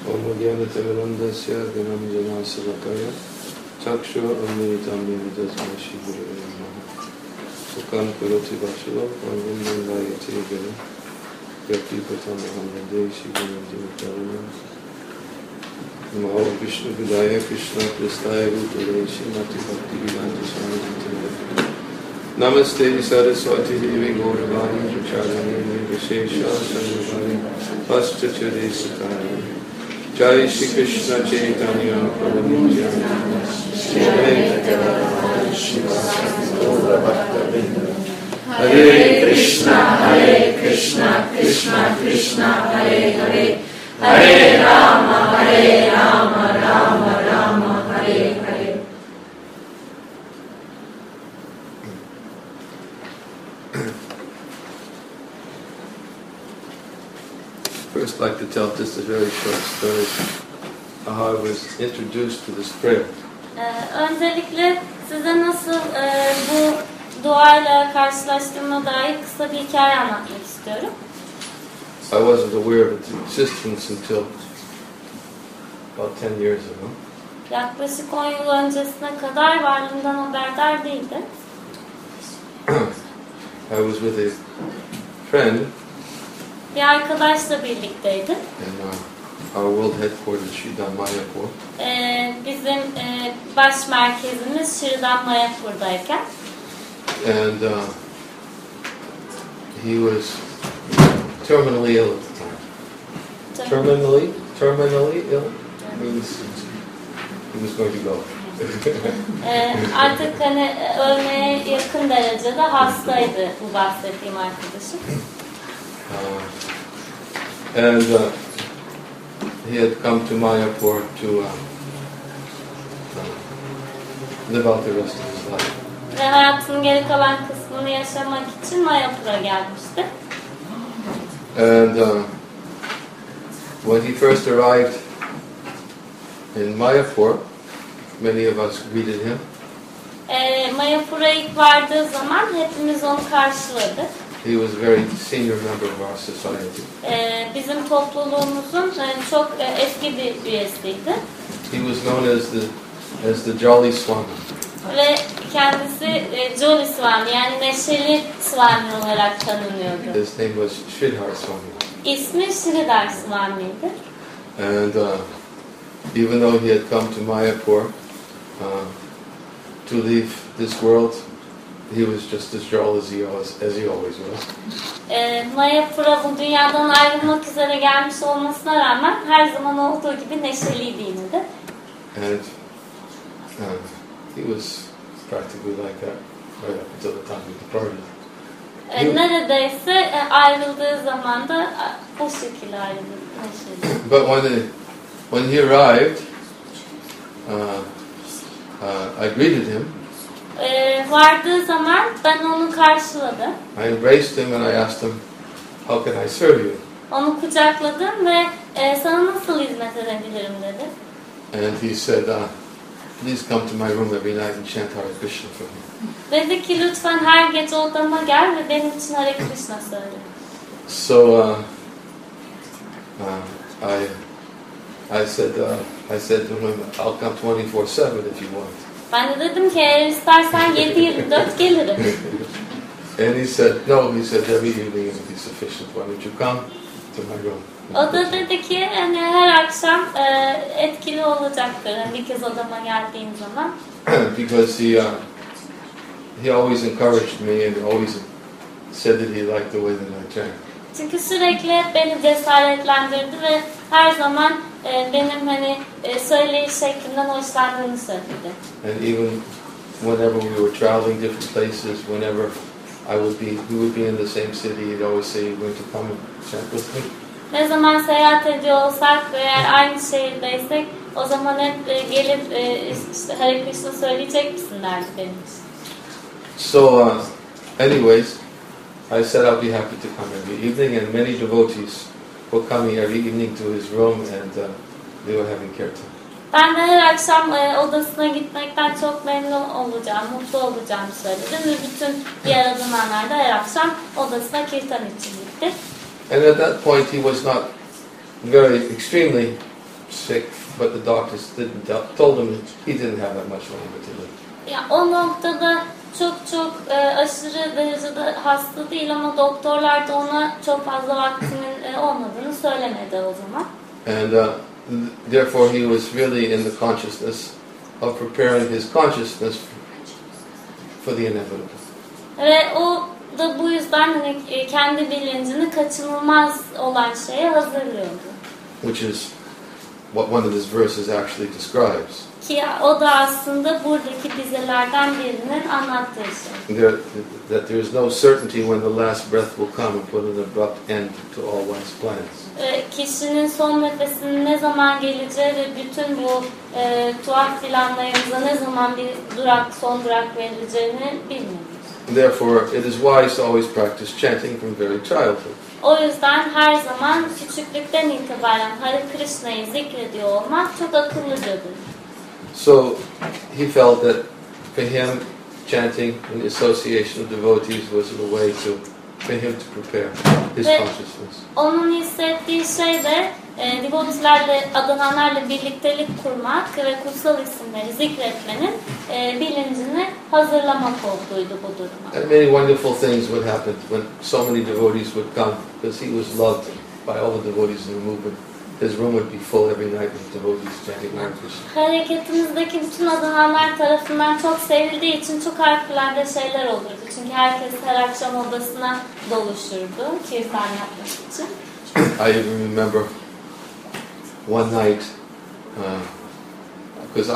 Omagyanatavarandasya Ganamjanasavakaya Chakshu Amritamyamidasmashigurayamaha Sukam Kuroti Vashalo Pangam Nandayati Gana Yakti Patamaham Vandeshi Ganamjanatavarandam Namo Vishnu Vidaya Krishna Pristaya Rupadeshi Mati Bhakti Vedanta Swami Namaste Saraswati Devi Gauravani Pracharani Vishesha Sarvani Paschachade Sutani Jai Shri Krishna Chaitanya Prabhu Nityananda Shri Advaita Gadadhara Srivasadi Gaura Bhaktavinda Hare Krishna Krishna Krishna Hare Hare Hare Rama Rama Rama Hare Hare. First, I'd like to tell just a very short story of how I was introduced to this prayer. Öncelikle size nasıl bu duayla karşılaştığıma dair kısa bir hikaye anlatmak istiyorum. I wasn't aware of its existence until about 10 years ago. Yaklaşık 10 yıl öncesine kadar varlığından haberdar değildim. I was with a friend. Bir arkadaşla birlikteydim. In our world headquarters, Shridan Mayapur. Bizim baş merkezimiz Shridan Mayapur'dayken. And he was terminally ill at the time. Terminally ill means he was going to go. Artık hani ölmeye yakın derecede hastaydı bu bahsettiğim arkadaşım. And he had come to Mayapur to live out the rest of his life. Ve hayatının geri kalan kısmını yaşamak için Mayapur'a gelmişti. And when he first arrived in Mayapur, many of us greeted him. Mayapur'a ilk vardığı zaman hepimiz onu karşıladık. He was a very senior member of our society. Bizim topluluğumuzun çok eski bir üyesiydi. He was known as the Jolly Swami. Ve kendisi Jolly Swami, yani neşeli Swami olarak tanınıyordu. His name was Sridhar Swami. İsmi Sridhar Swami'ydi. And even though he had come to Mayapur to leave this world, he was just as jolly as he always was. Mayapur'a bu dünyadan ayrılmak üzere gelmiş olmasına rağmen her zaman olduğu gibi neşeliydi yine de. And he was practically like that right up until the time he departed. Neredeyse ayrıldığı zaman da o şekilde ayrıldı, neşeli. But when he arrived, I greeted him. Vardığı zaman ben onu karşıladım. I embraced him and I asked him, "How can I serve you?" Onu kucakladım ve sana nasıl hizmet edebilirim dedi. And he said, "Please come to my room every night and chant Hare Krishna for me." Dedi ki lütfen her gece odama gel ve benim için Hare Krishna söyle. So I said to him, "I'll come 24/7 if you want." Ben de dedim ki eğer istersen 7/24 gelirim. And he said, "No." He said, "Every evening will be sufficient. Why don't you come to my room?" O da dedi ki hani her akşam etkili olacaktır. Yani bir kez odama geldiğin zaman. Because he always encouraged me and always said that he liked the way that I chant. Çünkü sürekli beni cesaretlendirdi ve her zaman benim hani söyleyiş şeklimden hoşlandığını söyledi. And even whenever we were traveling different places, whenever we would be in the same city, he'd always say, "You're going to come and chant with me." Ne zaman seyahat ediyor olsak ve eğer aynı şehirdeysek o zaman hep gelip işte Hare Krishna söyleyecek misin derdi benim için. So anyways, I said I'll be happy to come every evening, and many devotees were coming every evening to his room and they were having kirtan. Ben de her akşam odasına gitmekten çok memnun olacağım, mutlu olacağımı söyledim ve bütün diğer adınanlar da her akşam odasına kirtan için gitti. And at that point he was not very extremely sick, but the doctors told him he didn't have that much longer to live. Ya o noktada çok aşırı derecede hasta değil ama doktorlar da ona çok fazla vaktinin olmadığını söylemedi o zaman. And therefore he was really in the consciousness of preparing his consciousness for the inevitable. Ve o da bu yüzden hani kendi bilincini kaçınılmaz olan şeye hazırlıyordu. Which is what one of his verses actually describes. Ki o da aslında buradaki dizelerden birinin anlattığı şey. That there is no certainty when the last breath will come and put an abrupt end to all one's plans. Kişinin son nefesinin ne zaman geleceği ve bütün bu tuhaf planlarımıza ne zaman bir son durak verileceğini bilmiyoruz. Therefore, it is wise to always practice chanting from very childhood. O yüzden her zaman küçüklükten itibaren Hare Krishna'yı zikrediyor olmak çok akıllıcadır. So he felt that for him, chanting in the association of devotees was a way for him to prepare his consciousness. Onun hissettiği şey de devoteelerle, adananlarla birliktelik kurmak ve kutsal isimleri zikretmenin bilincini hazırlamak olduğuydu bu duruma. And many wonderful things would happen when so many devotees would come, because he was loved by all the devotees in the movement. His room would be full every night with devotees chanting Hare Krishna. Hareketimizdeki bütün adananlar tarafından çok sevildiği için çok harikulade şeyler olurdu. Çünkü herkes her akşam odasına doluşurdu kirtan yapmak için. I even remember one night, because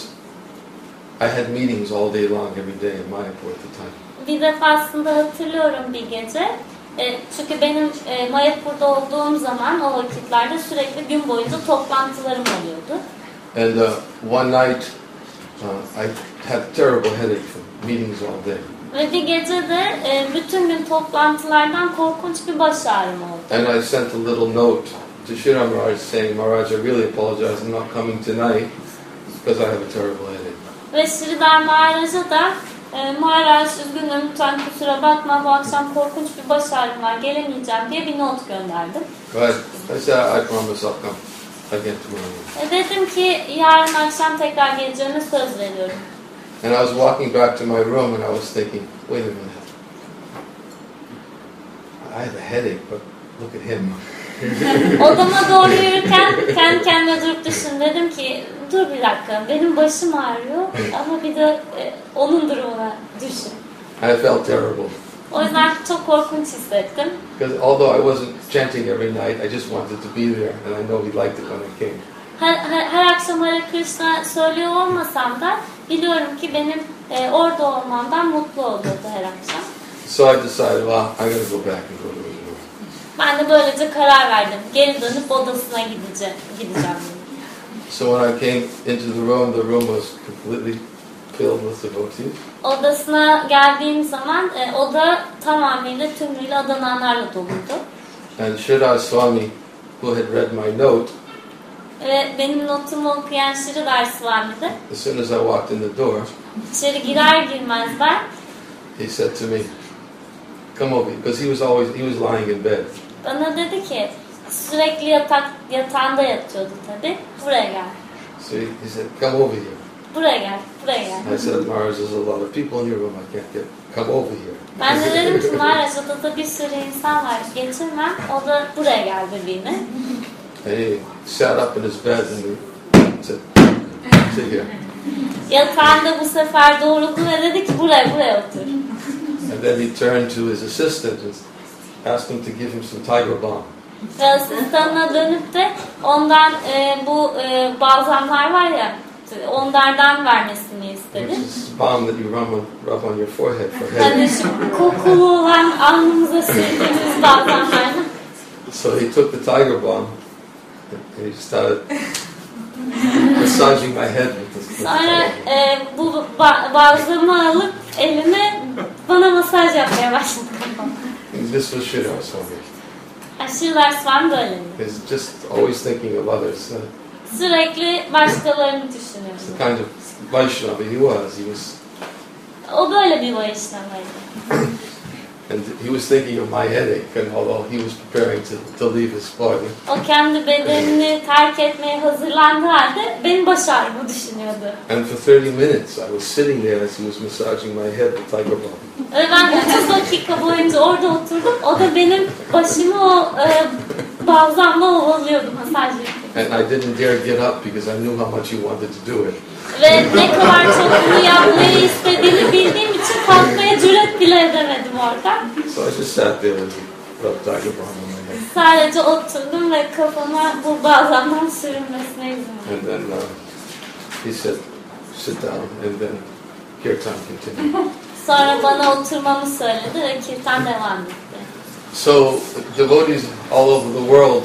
I had meetings all day long every day in Mayapur at the time. Bir defasında hatırlıyorum bir gece. Çünkü benim Mayapur'da olduğum zaman o vakitlerde sürekli gün boyunca toplantılarım oluyordu. And one night I had a terrible headache from meetings all day. Ve bir gece de bütün gün toplantılardan korkunç bir baş ağrım oldu. And I sent a little note to Sridhar Maharaj saying, Maharaj, I really apologize, I'm not coming tonight because I have a terrible headache. Ve Sridhar Maharaj'a da Maharaj üzgünüm lütfen kusura bakma bu akşam korkunç bir baş ağrım var gelemeyeceğim diye bir not gönderdim. Right. I said, I promise I'll come again tomorrow. Dedim ki yarın akşam tekrar geleceğime söz veriyorum. And I was walking back to my room and I was thinking, wait a minute. I have a headache, but look at him. Odama doğru yürürken kendi kendime durup düşün. Dedim ki dur bir dakika benim başım ağrıyor ama bir de onun durumuna düşün. I felt terrible. O yüzden çok korkunç hissettim. Because although I wasn't chanting every night, I just wanted to be there and I know he liked it when I came. Her akşam Hare Krishna söylüyor olmasam da biliyorum ki benim orada olmamdan mutlu oluyordu her akşam. So I decided, well, I'm going to go back and go to his room. Ben de böylece karar verdim. Geri dönüp odasına gideceğim. So when I came into the room was completely filled with devotees. Odasına geldiğim zaman oda tamamıyla tümüyle adananlarla doluydu. And Sridhar Swami, who had read my note, Ve benim notumu okuyan Sridhar Swami de as soon as I walked in the door, içeri girer girmez he said to me, come over, because he was lying in bed. bana dedi ki sürekli yatağında yatıyordu tabii. Buraya gel. So he said, come over here. Buraya gel. I said, Maharaj, there's a lot of people in your room. I can't come over here. Ben de dedim ki Maharaj odada bir sürü insan var. Getirmem. O da buraya gel bebeğine. And he sat up in his bed and he said, sit here. Yatağında bu sefer doğruldu ve dedi ki buraya otur. And then he turned to his assistant and asked him to give him some tiger balm. Ve asistanına dönüp de ondan bu balzamlar var ya onlardan vermesini istedi. Which is balm that you rub on your forehead for headache. Hani şu kokulu olan alnımıza sürdüğümüz balzamlardan. So he took the tiger balm and he started massaging my head with this. Sonra bu balzamı alıp elime bana masaj yapmaya başladı. This was Sridhar Swami. Sridhar Swami böyle. He's just always thinking of others. Sürekli başkalarını düşünüyor. It's the kind of Vaishnava he was. O böyle bir Vaishnava'ydı. And he was thinking of my headache, and although he was preparing to leave his party. O kendi bedenini terk etmeye hazırlandığı halde benim baş ağrımı düşünüyordu. And for 30 minutes I was sitting there as he was massaging my head with Tiger Balm. Ve ben 30 dakika boyunca orada oturdum. O da benim başımı o balzamla ovalıyordu, masaj yapıyordu. And I didn't dare get up because I knew how much he wanted to do it. Ve ne kadar çok bunu yapmayı istediğini bildiğim için kalkmaya cüret bile edemedim orada. So I just sat there and rubbed Tiger Balm on my head. Sadece oturdum ve kafama bu balzamdan sürülmesine izin verdim. And then he said, sit down, and then kirtan continued. Sonra bana oturmamı söyledi ve kirtan devam etti. So devotees all over the world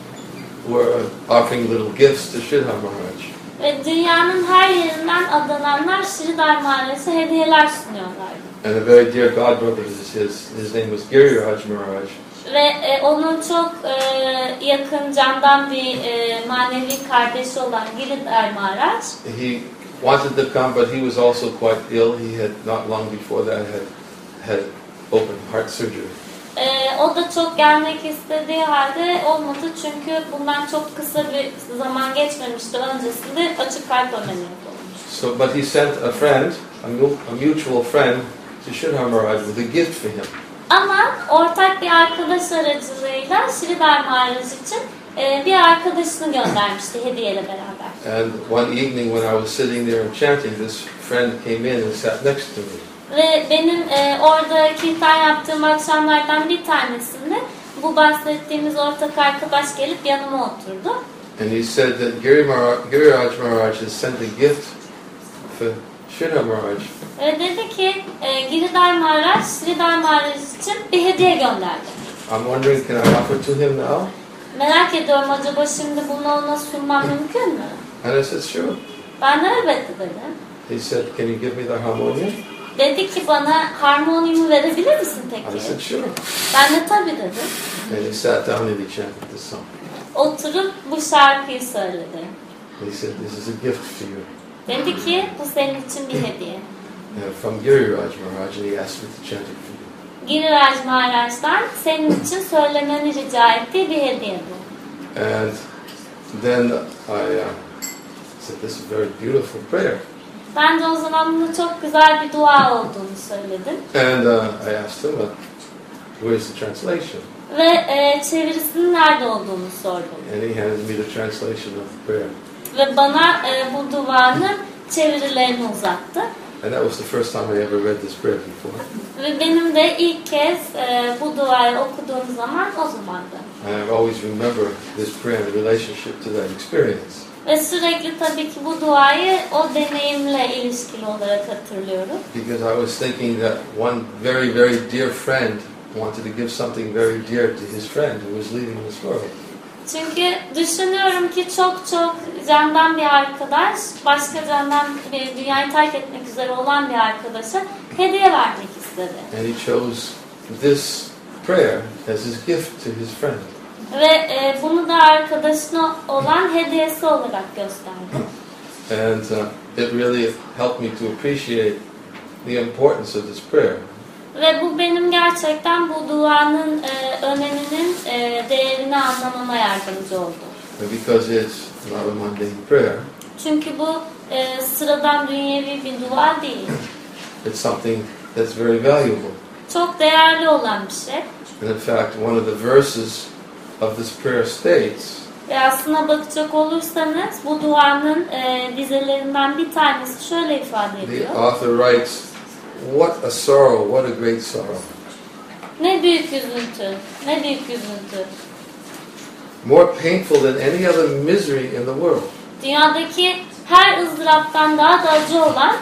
were offering little gifts to Sridhar Maharaj. Ve dünyanın her yerinden adananlar Sridhar Maharaj'a hediyeler sunuyorlardı. And a very dear godbrother is his name was Giriraj Maharaj. Ve onun çok yakın candan bir manevi kardeşi olan Giridhar Maharaj. He wanted to come, but he was also quite ill. He had not long before that had open heart surgery. O da çok gelmek istediği halde olmadı çünkü bundan çok kısa bir zaman geçmemişti. Öncesinde açık kalp ameliyatı olmuş. So, but he sent a friend, a mutual friend, to Sridhar Maharaj with a gift for him. Ama ortak bir arkadaş aracılığıyla Sridhar Maharaj için bir arkadaşını göndermişti hediyeyle beraber. And one evening when I was sitting there and chanting, this friend came in and sat next to me. Ve benim orada kirtan yaptığım akşamlardan bir tanesinde bu bahsettiğimiz ortak arkadaş gelip yanıma oturdu. And he said that Giriraj Maharaj has sent a gift for Sridhar Maharaj. Ve dedi ki Giridhar Maharaj, Sridhar Maharaj için bir hediye gönderdi. I'm wondering, can I offer to him now? Merak ediyorum, acaba şimdi bunu ona sunmam mümkün mü? And I said, sure. Ben de elbette dedim. He said, can you give me the harmonium? Dedi ki bana harmonyumu verebilir misin I peki? said, sure. Ben de tabii dedim. And he sat down and he chanted this song. Oturup bu şarkıyı söyledi. He said, this is a gift for you. Dedi ki bu senin için bir hediye. From Giriraj Maharaj, and he asked me to chant it for you. Giriraj Maharaj'dan senin için söylemeni rica ettiği bir hediye bu. And then I said, this is a very beautiful prayer. Ben de o zaman bunu çok güzel bir dua olduğunu söyledim. And I asked him, where's the translation? Ve çevirisinin nerede olduğunu sordum. And he handed me the translation of the prayer. Ve bana bu duanın çevirilerini uzattı. And that was the first time I ever read this prayer before. Ve benim de ilk kez bu duayı okuduğum zaman o zamandı. And I always remember this prayer in relationship to that experience. Ve sürekli tabii ki bu duayı o deneyimle ilişkili olarak hatırlıyorum. Because I was thinking that one very, very dear friend wanted to give something very dear to his friend who was leaving this world. Çünkü düşünüyorum ki çok candan bir arkadaş, başka candan dünyayı terk etmek üzere olan bir arkadaşa hediye vermek istedi. And he chose this prayer as his gift to his friend. Ve bunu da arkadaşına olan hediyesi olarak gösterdi. And it really helped me to appreciate the importance of this prayer. Ve bu benim gerçekten bu duanın öneminin değerini anlamama yardımcı oldu. Because it's not a mundane prayer. Çünkü bu sıradan dünyevi bir dua değil. It's something that's very valuable. Çok değerli olan bir şey. And in fact, one of the verses of this prayer states, Ve aslına bakacak olursanız bu duanın dizelerinden bir tanesi şöyle ifade ediyor. the author writes, what a sorrow, what a great sorrow. Ne büyük üzüntü, ne büyük üzüntü. More painful than any other misery in the world. Dünyadaki her ızdıraptan daha da acı olan,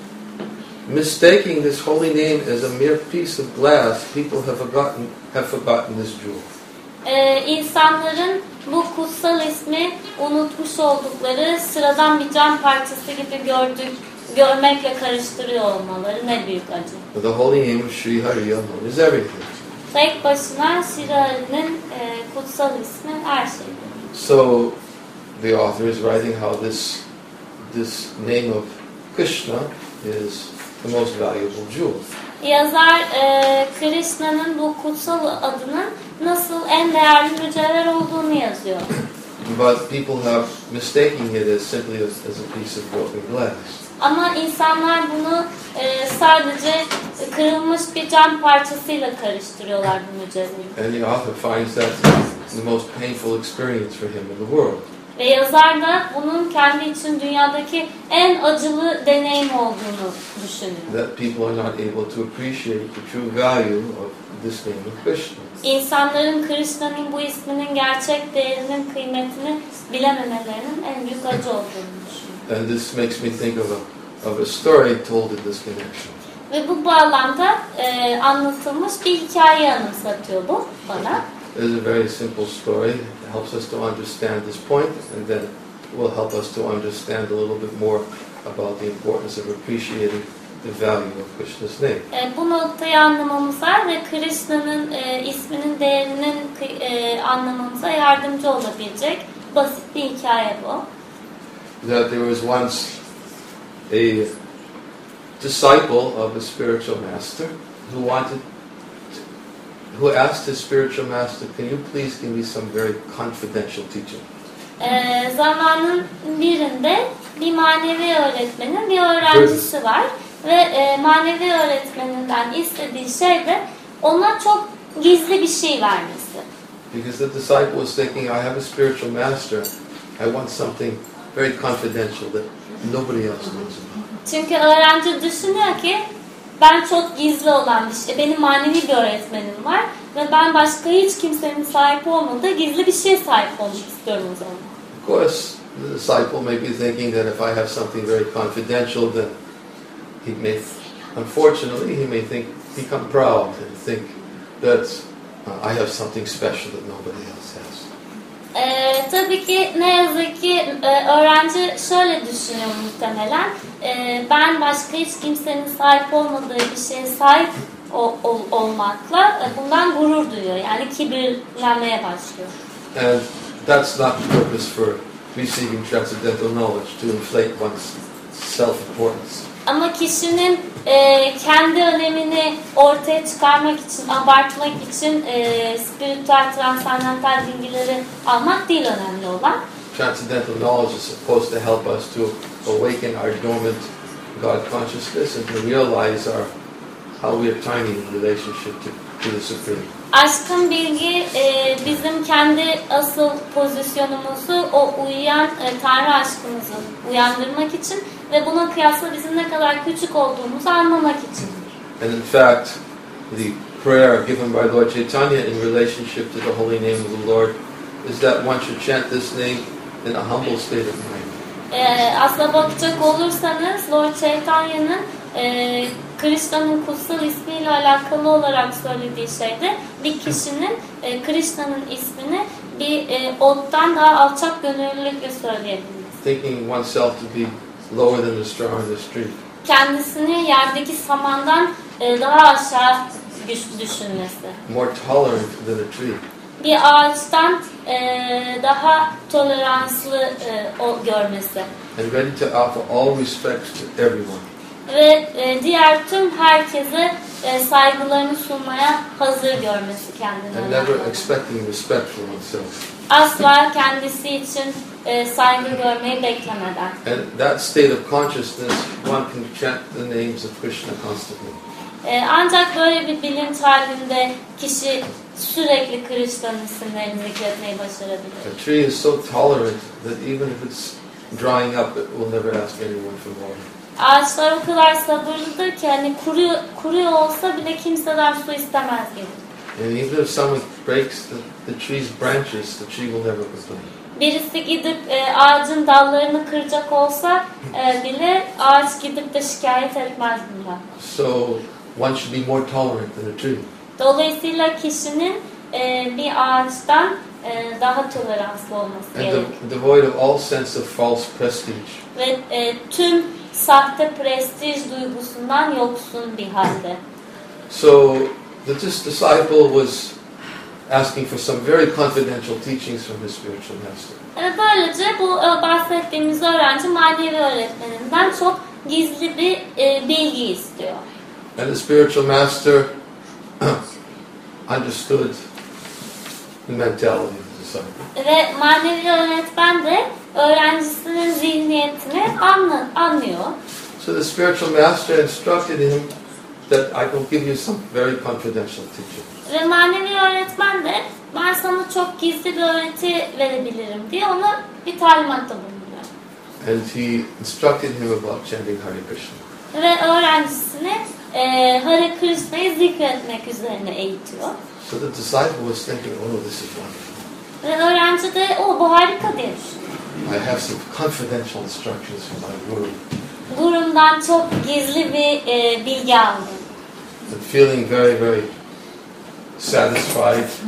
Mistaking this holy name as a mere piece of glass, people have forgotten this jewel. İnsanların bu kutsal ismi unutmuş oldukları sıradan bir cam parçası gibi görmekle karıştırıyor olmaları ne büyük acı. The holy name of Sri Hari alone is everything. Tek başına Sri Hari'nin kutsal ismi her şeydir. So the author is writing how this name of Krishna is the most valuable jewel. yazar Krishna'nın bu kutsal adının nasıl en değerli mücevher olduğunu yazıyor. But people have mistaken it as simply as a piece of broken glass. Ama insanlar bunu sadece kırılmış bir cam parçasıyla karıştırıyorlar bu mücevheri. And the author finds that the most painful experience for him in the world. Ve yazar da bunun kendi için dünyadaki en acılı deneyim olduğunu düşünüyor. That people are not able to appreciate the true value of this name of Krishna. İnsanların Krishna'nın bu isminin gerçek değerinin, kıymetini bilememelerinin en büyük acı olduğunu düşünüyor. And this makes me think of a story told in this connection. Ve bu bağlamda anlatılmış bir hikaye anımsatıyor bu bana. It is a very simple story. It helps us to understand this point, and then will help us to understand a little bit more about the importance of appreciating the value of Krishna's name. Bu noktayı anlamamıza ve Krishna'nın isminin değerinin anlamamıza yardımcı olabilecek basit bir hikaye bu. That there was once a disciple of a spiritual master who asked his spiritual master, "Can you please give me some very confidential teaching?" Zamanın birinde bir manevi öğretmenin bir öğrencisi var ve manevi öğretmeninden istediği şey de ona çok gizli bir şey vermesi. Because the disciple was thinking, I have a spiritual master. I want something very confidential that nobody else knows about. Çünkü öğrenci düşünüyor ki ben çok gizli olan bir şey. Benim manevi bir öğretmenim var ve ben başka hiç kimsenin sahip olmadığı gizli bir şeye sahip olmak istiyorum o zaman. Of course, the disciple may be thinking that if I have something very confidential, then he may, unfortunately, he may become proud and think that I have something special that nobody else has. Tabii ki ne yazık ki öğrenci şöyle düşünüyor muhtemelen. Ben başka hiç kimsenin sahip olmadığı bir şeye sahip olmakla bundan gurur duyuyor. Yani kibirlenmeye başlıyor. And that's not the purpose for receiving transcendental knowledge, to inflate one's self-importance. Ama kişinin kendi önemini ortaya çıkarmak için, abartmak için spiritüel, transandantal bilgileri almak değil önemli olan. Transcendental knowledge is supposed to help us to awaken our dormant God consciousness and to realize how we are tiny in relationship to the Supreme. Aşkın bilgi bizim kendi asıl pozisyonumuzu, o uyuyan Tanrı aşkımızı uyandırmak için ve buna kıyasla bizim ne kadar küçük olduğumuzu anlamak için. And in fact, the prayer given by Lord Chaitanya in relationship to the holy name of the Lord is that one should chant this name in a humble state of mind. Aslına bakacak olursanız Lord Chaitanya'nın Krishna'nın kutsal ismiyle alakalı olarak söylediği şeyde bir kişinin Krishna'nın ismini bir ottan daha alçak gönüllülükle söyleyebilmesi. Thinking oneself to be lower than the straw in the street. Kendisini yerdeki samandan daha aşağı düşünmesi. More tolerant than a tree. Bir ağaçtan daha toleranslı görmesi. And ready to offer all respects to everyone. Ve diğer tüm herkese saygılarını sunmaya hazır görmesi kendine. And never expecting respect for oneself. Asla kendisi için saygı görmeyi beklemeden. And that state of consciousness, one can chant the names of Krishna constantly. Ancak böyle bir bilinç halinde kişi sürekli Krishna'nın isimlerini zikretmeyi başarabilir. A tree is so tolerant that even if it's drying up, it will never ask anyone for water. Ağaçlar o kadar sabırlıdır ki hani kuruyor olsa bile kimseden su istemez gibi. And even if someone breaks the tree's branches, the tree will never complain. Birisi gidip ağacın dallarını kıracak olsa bile ağaç gidip de şikayet etmez bundan. So one should be more tolerant than a tree. Dolayısıyla kişinin bir ağaçtan daha toleranslı olması gerekir. And devoid of all sense of false prestige. Ve tüm sahte prestij duygusundan yoksun bir halde. So this disciple was asking for some very confidential teachings from his spiritual master. Böylece bu bahsettiğimiz öğrenci manevi öğretmeninden çok gizli bir bilgi istiyor. And the spiritual master understood the mentality of the disciple. Ve manevi öğretmen de öğrencisinin zihniyetini anlıyor. So the spiritual master instructed him that I will give you some very confidential teaching. Ve manevi öğretmen de ben sana çok gizli bir öğreti verebilirim diye ona bir talimatta bulunuyor. And he instructed him about chanting Hare Krishna. Ve öğrencisini Hare Krishna'yı zikretmek üzerine eğitiyor. So the disciple was thinking, oh, this is wonderful. Ve öğrenci de bu harika diye düşünüyor. I have some confidential instructions from my guru. Gurumdan çok gizli bir bilgi aldım. And feeling very, very satisfied,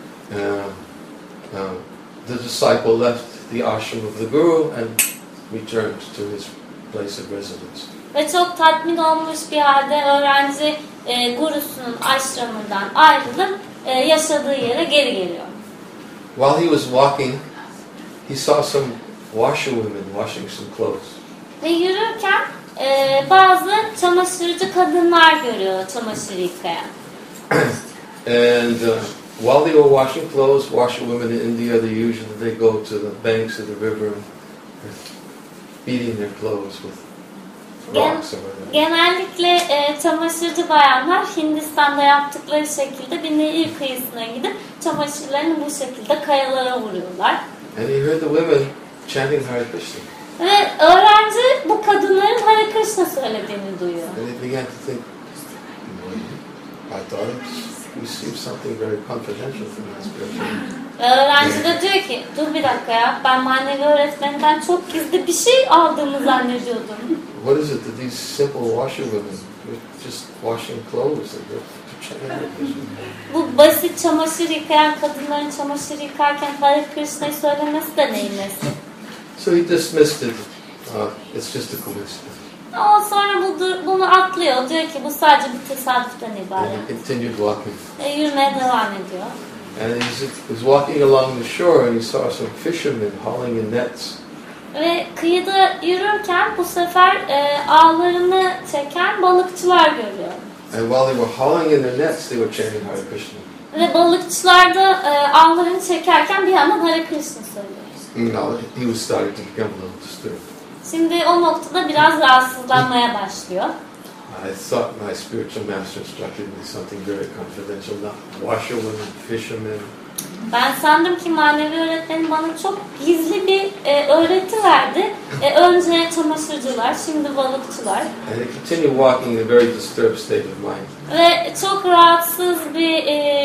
the disciple left the ashram of the guru and returned to his place of residence. Ve çok tatmin olmuş bir halde öğrenci gurusunun aşramından ayrılıp yaşadığı yere geri geliyor. While he was walking, he saw some washerwomen washing some clothes. Ve yürürken bazı çamaşırcı kadınlar görüyor, çamaşır yıkayan. And while they were washing clothes, washerwomen in India, they go to the banks of the river and beating their clothes with rocks or whatever. Genellikle çamaşırcı bayanlar Hindistan'da yaptıkları şekilde bir nehir kıyısına gidip çamaşırlarını bu şekilde kayalara vuruyorlar. And he heard the women chanting Hare Krishna. Ve öğrenci bu kadınların Hare Krishna söylediğini duyuyor. And he began to think, I thought we received something very confidential from that spiritual. Ve öğrenci de diyor ki, dur bir dakika ya, ben manevi öğretmenden çok gizli bir şey aldığımı zannediyordum. What is it that these simple washerwomen were just washing clothes and they're chanting Hare Krishna? Bu basit çamaşır yıkayan kadınların çamaşır yıkarken Hare Krishna'yı söylemesi de neyin nesi? So he dismissed it. It's just a coincidence. O sonra bunu atlıyor. Diyor ki bu sadece bir tesadüften And ibaret. he continued walking. Yürümeye devam ediyor. And he was walking along the shore and he saw some fishermen hauling in nets. Ve kıyıda yürürken bu sefer ağlarını çeken balıkçılar görüyor. And while they were hauling in their nets, they were chanting Hare Krishna. Ve balıkçılar da ağlarını çekerken bir yandan Hare Krishna söylüyor. Now he was starting to become a little disturbed. Şimdi o noktada biraz rahatsızlanmaya başlıyor. I thought my spiritual master instructed me something very confidential, not washerwomen, fishermen. Ben sandım ki manevi öğretmenim bana çok gizli bir öğreti verdi. Önce çamaşırcılar, şimdi balıkçılar. And he continued walking in a very disturbed state of mind. Ve çok rahatsız bir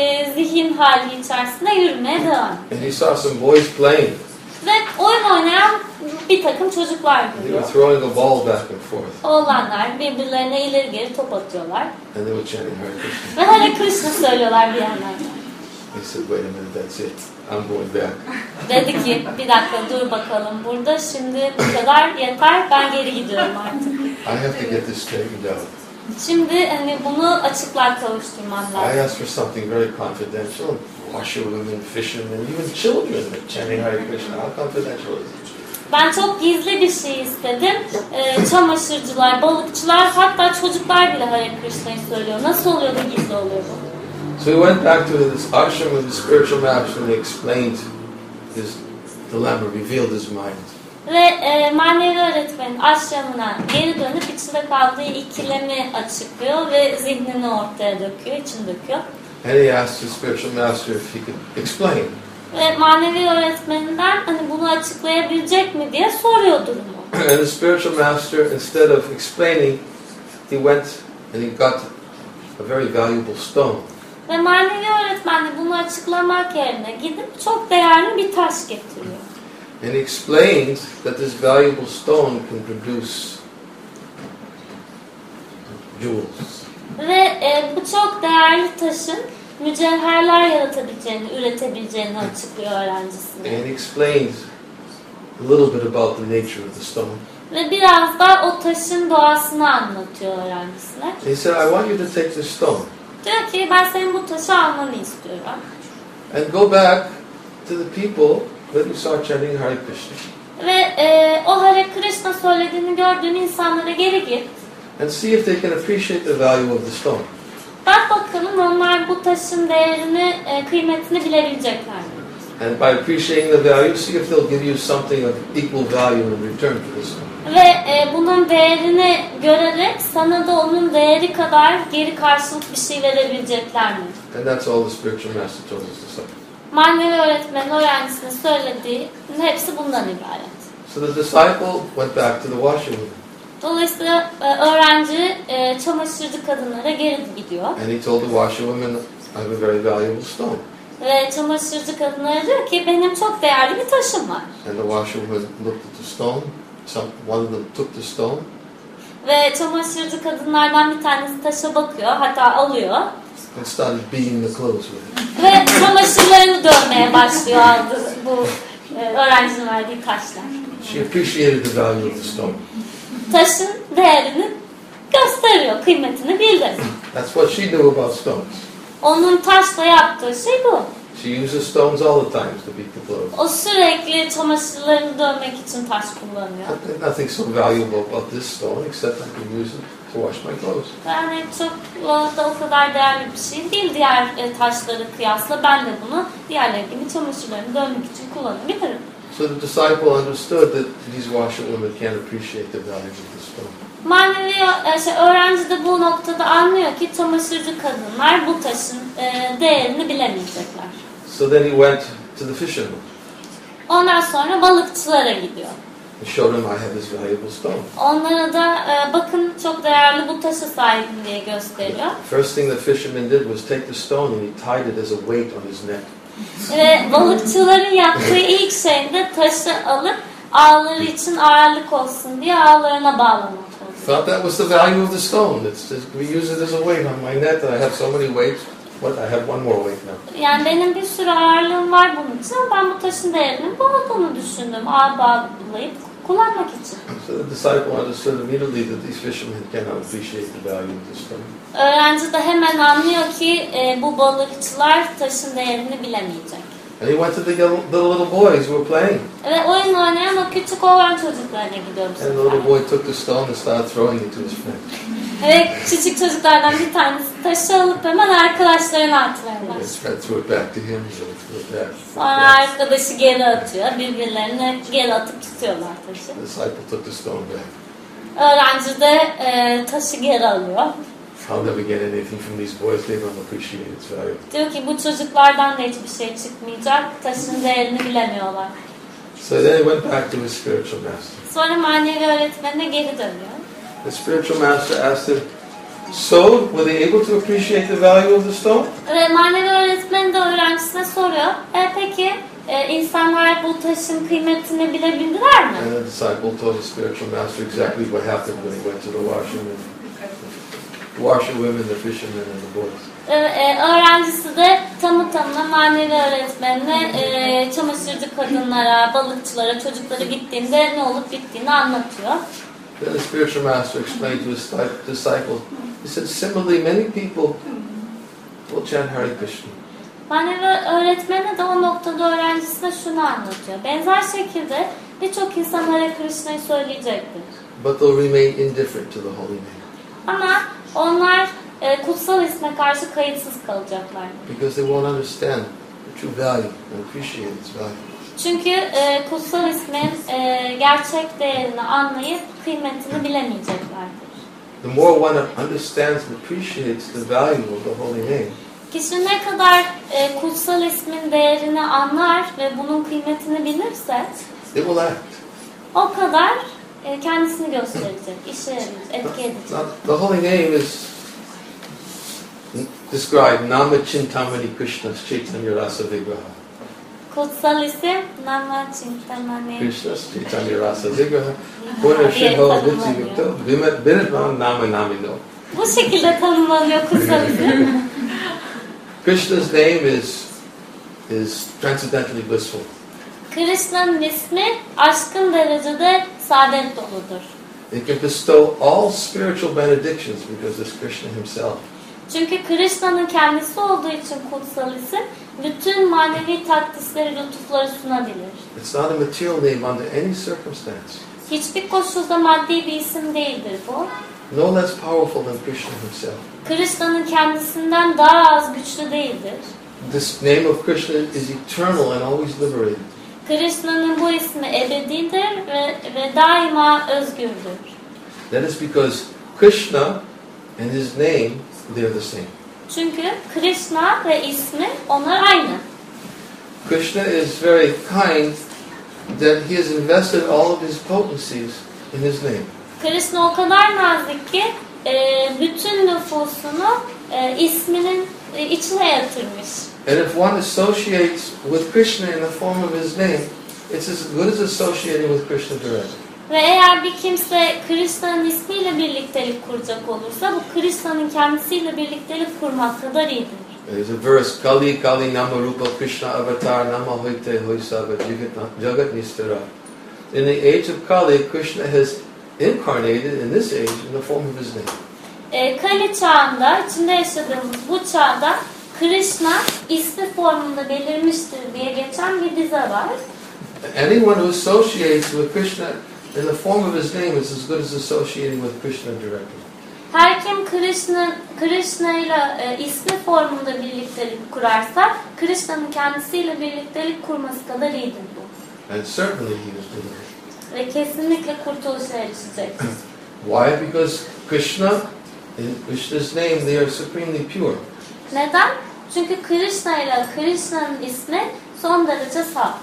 zihin hali içerisinde yürümeye devam. And he saw some boys playing. Ve oyun oynayan bir takım çocuklar They were görüyor. throwing a ball back and forth. Oğlanlar birbirlerine ileri geri top atıyorlar. And they were chanting Hare Krishna. Ve Hare Krishna söylüyorlar bir yandan. He said, wait a minute, that's it. I'm going back. Dedi ki bir dakika dur bakalım burada şimdi bu kadar yeter ben geri gidiyorum artık. I have to get this straightened out. Şimdi hani bunu açıklığa kavuşturmam I lazım. asked for something very confidential. Washerwomen, fishermen, even children are chanting Hare Krishna. How confidential is it? Ben çok gizli bir şey istedim. Çamaşırcılar, balıkçılar hatta çocuklar bile Hare Krishna'yı söylüyor. Nasıl oluyor da gizli oluyor bu? So he went back to this ashram with the spiritual master and he explained his dilemma, revealed his mind. Ve manevi öğretmenin aşramına geri dönüp içinde kaldığı ikilemi açıklıyor ve zihnini ortaya döküyor, içini döküyor. And he asked the spiritual master if he could explain. Ve manevi öğretmeninden hani bunu açıklayabilecek mi diye soruyor durumu. And the spiritual master, instead of explaining, he went and he got a very valuable stone. Ve manevi öğretmen de bunu açıklamak yerine gidip çok değerli bir taş getiriyor. And he explained that this valuable stone can produce jewels. Ve bu çok değerli taşın mücevherler yaratabileceğini, üretebileceğini açıklıyor öğrencisine. And he explained a little bit about the nature of the stone. Ve biraz da o taşın doğasını anlatıyor öğrencisine. He said, I want you to take this stone Diyor ki ben senin bu taşı almanı istiyorum. and go back to the people that you saw chanting Hare Krishna. Ve o Hare Krishna söylediğini gördüğün insanlara geri git. and see if they can appreciate the value of the stone. Bak bakalım onlar bu taşın değerini, kıymetini bilebilecekler mi? And by appreciating the value, see if they'll give you something of equal value in return for the stone. Ve bunun değerini görerek sana da onun değeri kadar geri karşılık bir şey verebilecekler mi? And that's all the spiritual master told his disciples. Manevi öğretmenin öğrencisine söylediği hepsi bundan ibaret. So the disciple went back to the washerwoman. Dolayısıyla öğrenci çamaşırcı kadınlara geri gidiyor. And he told the washerwoman, I have a very valuable stone. Ve çamaşırcı kadınlara diyor ki benim çok değerli bir taşım var. And the washerwoman looked at the stone. One of them took the stone. Ve çamaşırcı kadınlardan bir tanesi taşa bakıyor, hatta alıyor. And started beating the clothes with it. Ve çamaşırlarını dövmeye başlıyor aldı bu öğrencinin verdiği taşlar. She appreciated the value of the stone. Taşın değerini gösteriyor, kıymetini bildirdi. That's what she knew about stones. Onun taşla yaptığı şey bu. She uses stones all the time to beat the clothes. O sürekli çamaşırlarını dövmek için taş kullanıyor. Nothing so valuable about this stone except I can use it to wash my clothes. Yani çok da o kadar değerli bir şey değil diğer taşları kıyasla. Ben de bunu diğerleri gibi çamaşırlarını dövmek için kullanabilirim. So the disciple understood that these washerwomen can't appreciate the value of the stone. Manevi öğrenci de bu noktada anlıyor ki çamaşırcı kadınlar bu taşın değerini bilemeyecekler. So then he went to the fishermen Ondan sonra balıkçılara gidiyor. and showed them I have this valuable stone. Onlara da bakın çok değerli bu taşa sahibim diye gösteriyor. First thing the fisherman did was take the stone and he tied it as a weight on his neck. Ve balıkçıların yaptığı ilk şey de taşı alıp ağları için ağırlık olsun diye ağlarına bağlamak oldu. Thought that was the value of the stone. We use it as a weight on my neck and I have so many weights. What? I have one more weight now. Yani benim bir sürü ağırlığım var bunun için ama ben bu taşın değerinin bu olduğunu düşündüm. Ağ bağlayıp kullanmak için. So the disciple understood immediately that these fishermen cannot appreciate the value of the stone. Öğrenci de hemen anlıyor ki bu balıkçılar taşın değerini bilemeyecek. And he went to the little boys who were playing. Ve oyun oynayan o küçük oğlan çocuklarına gidiyor bu And the sefer. little boy took the stone and started throwing it to his friend. Ve küçük çocuklardan bir tanesi taşı alıp hemen arkadaşlarına atmaya His başlıyor. friend threw it back to him. He threw it back. Sonra arkadaşı geri atıyor. Birbirlerine geri atıp tutuyorlar taşı. The disciple took the stone back. Öğrenci de taşı geri alıyor. I'll never get anything from these boys. They don't appreciate its value. Diyor ki bu çocuklardan da hiçbir şey çıkmayacak. Taşın değerini bilemiyorlar. So then he went back to his spiritual master. Sonra manevi öğretmenine geri dönüyor. The spiritual master asked him, so were they able to appreciate the value of the stone? Ve manevi öğretmen de öğrencisine soruyor. Peki insanlar bu taşın kıymetini bilebildiler mi? And the disciple told the spiritual master exactly what happened when he went to the washerwomen, the fishermen, and the boys. Öğrencisi de tamı tamına manevi öğretmenine çamaşırcı kadınlara, balıkçılara, çocuklara gittiğinde ne olup bittiğini anlatıyor. Then the spiritual master explained to his disciple, he said, similarly many people will chant Hare Krishna. Manevi öğretmeni de o noktada öğrencisine şunu anlatıyor. Benzer şekilde birçok insan Hare Krishna'yı söyleyecektir. But they'll remain indifferent to the holy name. Ama onlar kutsal isme karşı kayıtsız kalacaklar. Because they won't understand the true value and appreciate its value. Çünkü kutsal ismin gerçek değerini anlayıp kıymetini bilemeyeceklerdir. The more one understands and appreciates the value of the holy name, Kişi ne kadar kutsal ismin değerini anlar ve bunun kıymetini bilirse it will act. o kadar kendisini gösterecek, işe yarayacak, etki edecek. Now, the holy name is described Nama Chintamani Krishna's Chaitanya Rasa Vigraha. Kutsal isim Nama Chintamani Krishna's Chaitanya Rasa Vigraha. Purna Shibha Viti Yukta Vinatman Nama Namino. Bu şekilde tanımlanıyor kutsal isim. Krishna's name is transcendently blissful. Krishna'nın ismi aşkın derecede saadet doludur. It can bestow all spiritual benedictions because it's Krishna himself. Çünkü Krishna'nın kendisi olduğu için kutsal isim bütün manevi takdisleri, lütufları sunabilir. It's not a material name under any circumstance. Hiçbir koşulda maddi bir isim değildir bu. no less powerful than Krishna himself. Krishna'nın kendisinden daha az güçlü değildir. This name of Krishna is eternal and always liberated. Krishna'nın bu ismi ebedidir ve daima özgürdür. That is because Krishna and his name, they're the same. Çünkü Krishna ve ismi onlar aynı. Krishna is very kind that he has invested all of his potencies in his name. Krishna o kadar nazik ki bütün nüfusunu isminin içine yatırmış. And if one associates with Krishna in the form of his name, it's as good as associating with Krishna directly. Ve eğer bir kimse Krishna'nın ismiyle birliktelik kuracak olursa bu Krishna'nın kendisiyle birliktelik kurmak kadar iyidir. There's a verse, Kali Kali Nama Rupa Krishna Avatar Nama Hoite Hoisava Jagat Nistara. In the age of Kali, Krishna has incarnated in this age in the form of his name. Kali çağında, içinde yaşadığımız bu çağda Krishna ismi formunda belirmiştir diye geçen bir dize var. Anyone who associates with Krishna in the form of his name is as good as associating with Krishna directly. Her kim Krishna ile ismi formunda birliktelik kurarsa, Krishna'nın kendisiyle birliktelik kurması kadar iyidir bu. And certainly he is delivered. Ve kesinlikle kurtuluşa erişecektir. Why? Because Krishna, in Krishna's name, they are supremely pure. Neden? Çünkü Krishna ile Krishna'nın ismi son derece saf.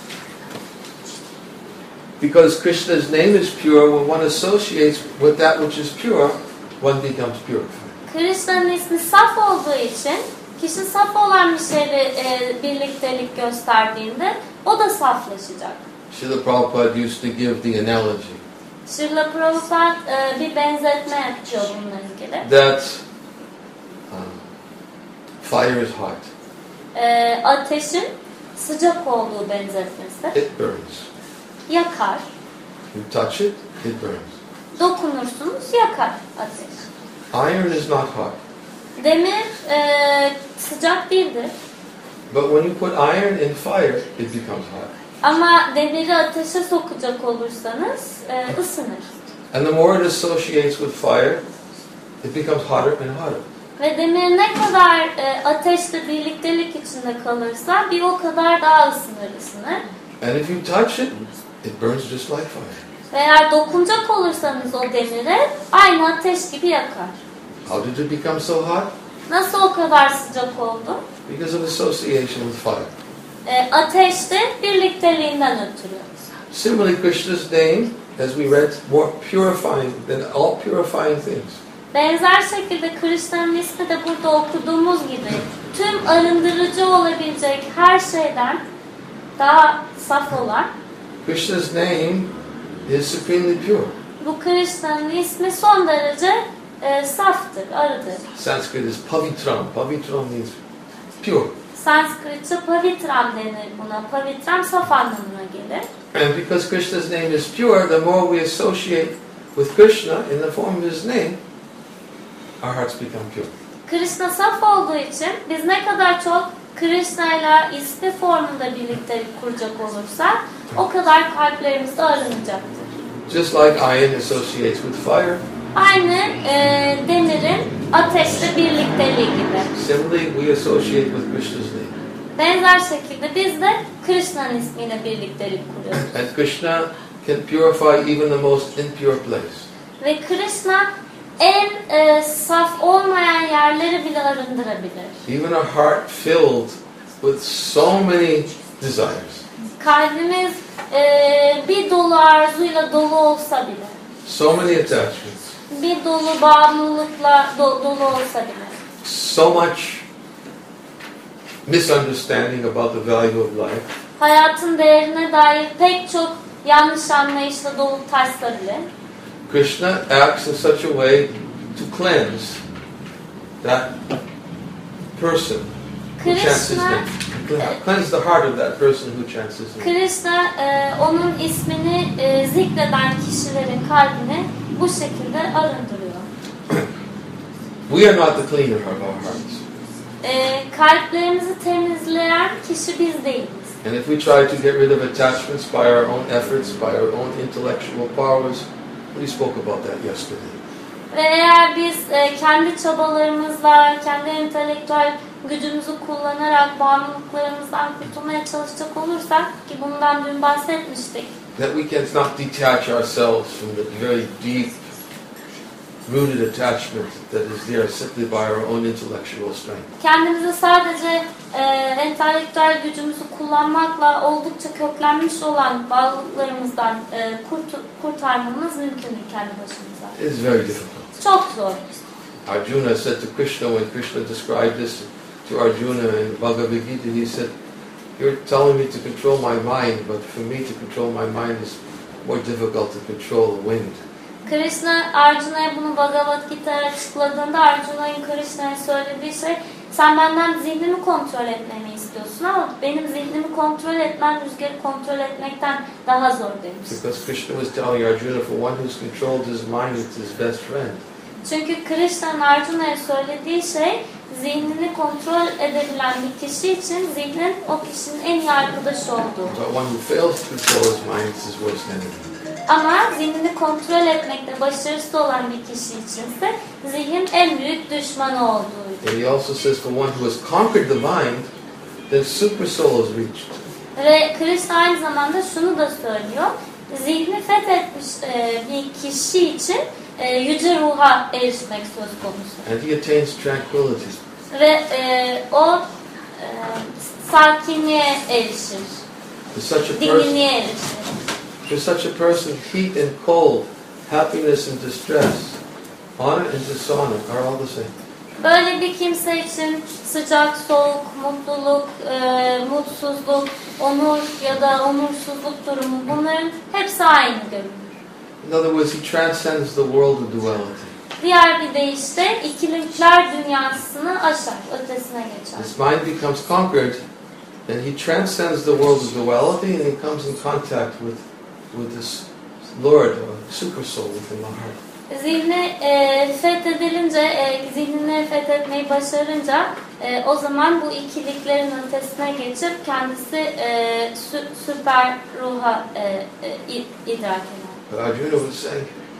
Because Krishna's name is pure, when one associates with that which is pure, one becomes purified. Krishna'nın ismi saf olduğu için kişi saf olan bir şeyle birliktelik gösterdiğinde o da saflaşacak. Srila Prabhupada used to give the analogy Srila Prabhupada bir benzetme yapıyor bununla ilgili. that fire is hot. Ateşin sıcak olduğu benzetmesi. It burns. Yakar. You touch it, it burns. Dokunursunuz yakar ateş. Iron is not hot. Demir sıcak değildir. But when you put iron in fire, it becomes hot. Ama demiri ateşe sokacak olursanız ısınır. And the more it associates with fire, it becomes hotter and hotter. Ve demir ne kadar ateşle birliktelik içinde kalırsa bir o kadar daha ısınır. And if you touch it, it burns just like fire. Ve eğer dokunacak olursanız o demire aynı ateş gibi yakar. How did it become so hot? Nasıl o kadar sıcak oldu? Because of association with fire. Ateşte birlikteliğinden ötürü. Similarly, Krishna's name, as we read, more purifying than all purifying things. Benzer şekilde Krishna'nın ismi de burada okuduğumuz gibi tüm arındırıcı olabilecek her şeyden daha saf olan. Krishna's name is supremely pure. Bu Krishna'nın ismi son derece saftır, arıdır. Sanskrit is pavitram. Pavitram means pure. Sanskritçe pavitram denir buna. Pavitram saf anlamına gelir. And because Krishna's name is pure, the more we associate with Krishna in the form of his name, our hearts become pure. Krishna saf olduğu için biz ne kadar çok Krishna'yla ismi formunda birliktelik kuracak olursa o kadar kalplerimiz de arınacaktır. Just like iron associates with fire, Aynı demirin ateşle birlikteliği gibi. similarly we associate with Krishna's name. Benzer şekilde biz de Krishna'nın ismiyle birliktelik kuruyoruz. And Krishna can purify even the most impure place. Ve Krishna en saf olmayan yerleri bile arındırabilir. Even a heart filled with so many desires, Kalbimiz bir dolu arzuyla dolu olsa bile, so many attachments, bir dolu bağımlılıkla dolu olsa bile, so much misunderstanding about the value of life, hayatın değerine dair pek çok yanlış anlayışla dolu taşsa bile, Krishna acts in such a way to cleanse that person who chants his name. Cleanse the heart of that person who chants his name. Krishna onun ismini zikreden kişilerin kalbini bu şekilde arındırıyor. We are not the cleaner of our hearts. Kalplerimizi temizleyen kişi biz değiliz. And if we try to get rid of attachments by our own efforts, by our own intellectual powers, we spoke about that yesterday. Ve eğer biz kendi çabalarımızla, kendi entelektüel gücümüzü kullanarak bağımlılıklarımızdan kurtulmaya çalışacak olursak, ki bundan dün bahsetmiştik, that we cannot detach ourselves from the very deep rooted attachment that is there simply by our own intellectual strength. kendimizi sadece entelektüel gücümüzü kullanmakla oldukça köklenmiş olan bağlılıklarımızdan kurtarmamız mümkün kendi başımıza. It is very difficult. Çok zor. Arjuna said to Krishna, when Krishna described this to Arjuna in Bhagavad Gita, he said, "You're telling me to control my mind, but for me to control my mind is more difficult to control the wind." Krishna Arjuna'ya bunu Bhagavad Gita'ya açıkladığında Arjuna'nın Krishna'ya söylediği şey, sen benden zihnimi kontrol etmemi istiyorsun ama benim zihnimi kontrol etmen rüzgarı kontrol etmekten daha zor demiş. Because Krishna was telling Arjuna, for one who's controlled his mind, it's his best friend. Çünkü Krishna'nın Arjuna'ya söylediği şey, zihnini kontrol edebilen bir kişi için zihnin o kişinin en iyi arkadaşı olduğu. But one who fails to control his mind, it's his worst enemy. Ama zihnini kontrol etmekte başarısız olan bir kişi içinse zihin en büyük düşmanı olduğu. And he also says, for one who has conquered the mind, then super soul is reached. Ve Krishna aynı zamanda şunu da söylüyor. Zihni fethetmiş bir kişi için yüce ruha erişmek söz konusu. And he attains tranquility. Ve o sakinliğe erişir. For such a person, Dinginliğe erişir. for such a person, heat and cold, happiness and distress, honor and dishonor are all the same. Böyle bir kimse için sıcak, soğuk, mutluluk, mutsuzluk, onur ya da onursuzluk durumu bunların hepsi aynı görünür. In other words, he transcends the world of duality. Diğer bir deyişle ikilikler dünyasını aşar, ötesine geçer. His mind becomes conquered, and he transcends the world of duality, and he comes in contact with this Lord, or super soul within the heart. Zihni fethedilince, zihnini fethetmeyi başarınca o zaman bu ikiliklerin ötesine geçip kendisi süper ruha idrak eder. But Arjuna would say,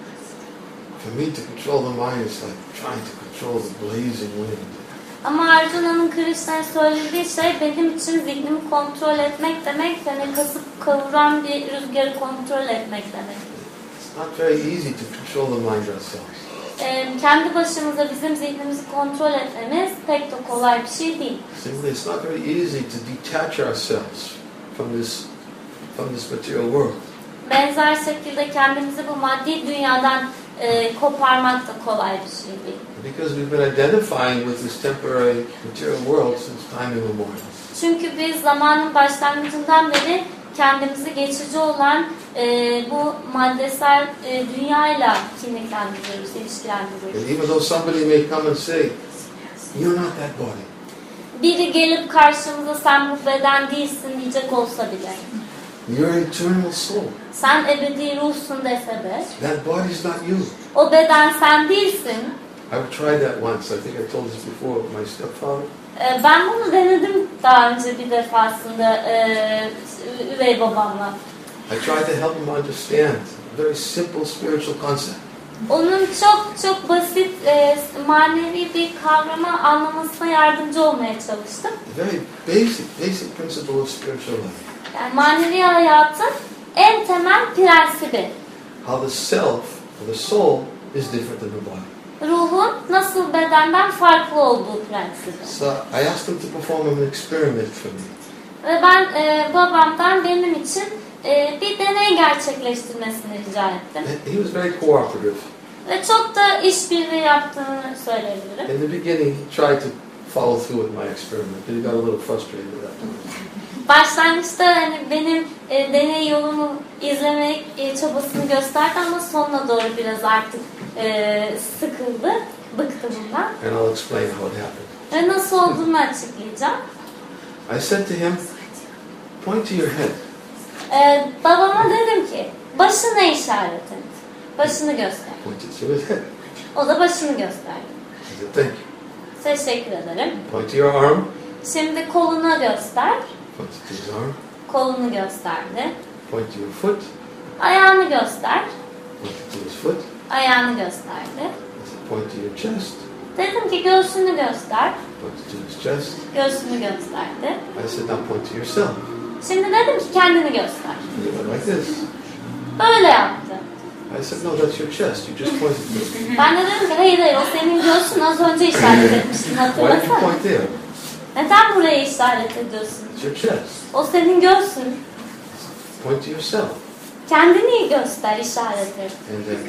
for me to control the mind is like trying to control the blazing wind. Ama Arjuna'nın Krishna'ya söylediği şey benim için zihnimi kontrol etmek demek, yani kasıp kavuran bir rüzgarı kontrol etmek demek. It's not very easy to control the mind ourselves. Kendi başımıza bizim zihnimizi kontrol etmemiz pek de kolay bir şey değil. Simply, it's not very easy to detach ourselves from this material world. Benzer şekilde kendimizi bu maddi dünyadan koparmak da kolay bir şey değil. Because we've been identifying with this temporary material world since time immemorial. Çünkü biz zamanın başlangıcından beri kendimizi geçici olan bu maddesel dünyayla kimliklendiriyoruz, ilişkilendiriyoruz. And even though somebody may come and say, "You're not that body," Biri gelip karşımıza sen bu beden değilsin diyecek olsa bile, "You're eternal soul. sen ebedi ruhsun dese de, That body's not you." o beden sen değilsin. I've tried that once. I think I told this before with my stepfather. Ben bunu denedim daha önce bir defasında üvey babamla. I tried to help him understand a very simple spiritual concept. Onun çok basit manevi bir kavramı anlamasına yardımcı olmaya çalıştım. A very basic principle of spiritual life. Yani manevi hayatın en temel prensibi. How the self, or the soul, is different than the body. Ruhun nasıl bedenden farklı olduğu prensibi. So I asked him to perform an experiment for me. Ve ben babamdan benim için bir deney gerçekleştirmesini rica ettim. And he was very cooperative. Ve çok da işbirliği yaptığını söyleyebilirim. In the beginning, he tried to follow through with my experiment, but he got a little frustrated afterwards. Başlangıçta hani benim deney yolumu izlemek çabasını gösterdi ama sonuna doğru biraz artık sıkıldı, bıktı bundan. And I'll explain how it happened. Ve nasıl olduğunu açıklayacağım. I said to him, point to your head. Babama dedim ki, başına işaret et. Başını göster. Pointed to his head. O da başını gösterdi. I said, thank you. Teşekkür ederim. Point to your arm. Şimdi koluna göster. Pointed to his arm. Kolunu gösterdi. Point to your foot. Ayağını göster. Pointed to his foot. Ayağını gösterdi. I point to your chest. Dedim ki göğsünü göster. Pointed to his chest. Göğsünü gösterdi. I said, now point to yourself. Şimdi dedim ki kendini göster. And he went like this. Böyle yaptı. I said, no, that's your chest. You just pointed to it. Ben de dedim ki hayır o senin göğsün, az önce işaret etmiştin, Why did you hatırlasana. point there? Neden buraya işaret ediyorsun? It's your chest. O senin göğsün. Point to yourself. Kendini göster, işaret et. And then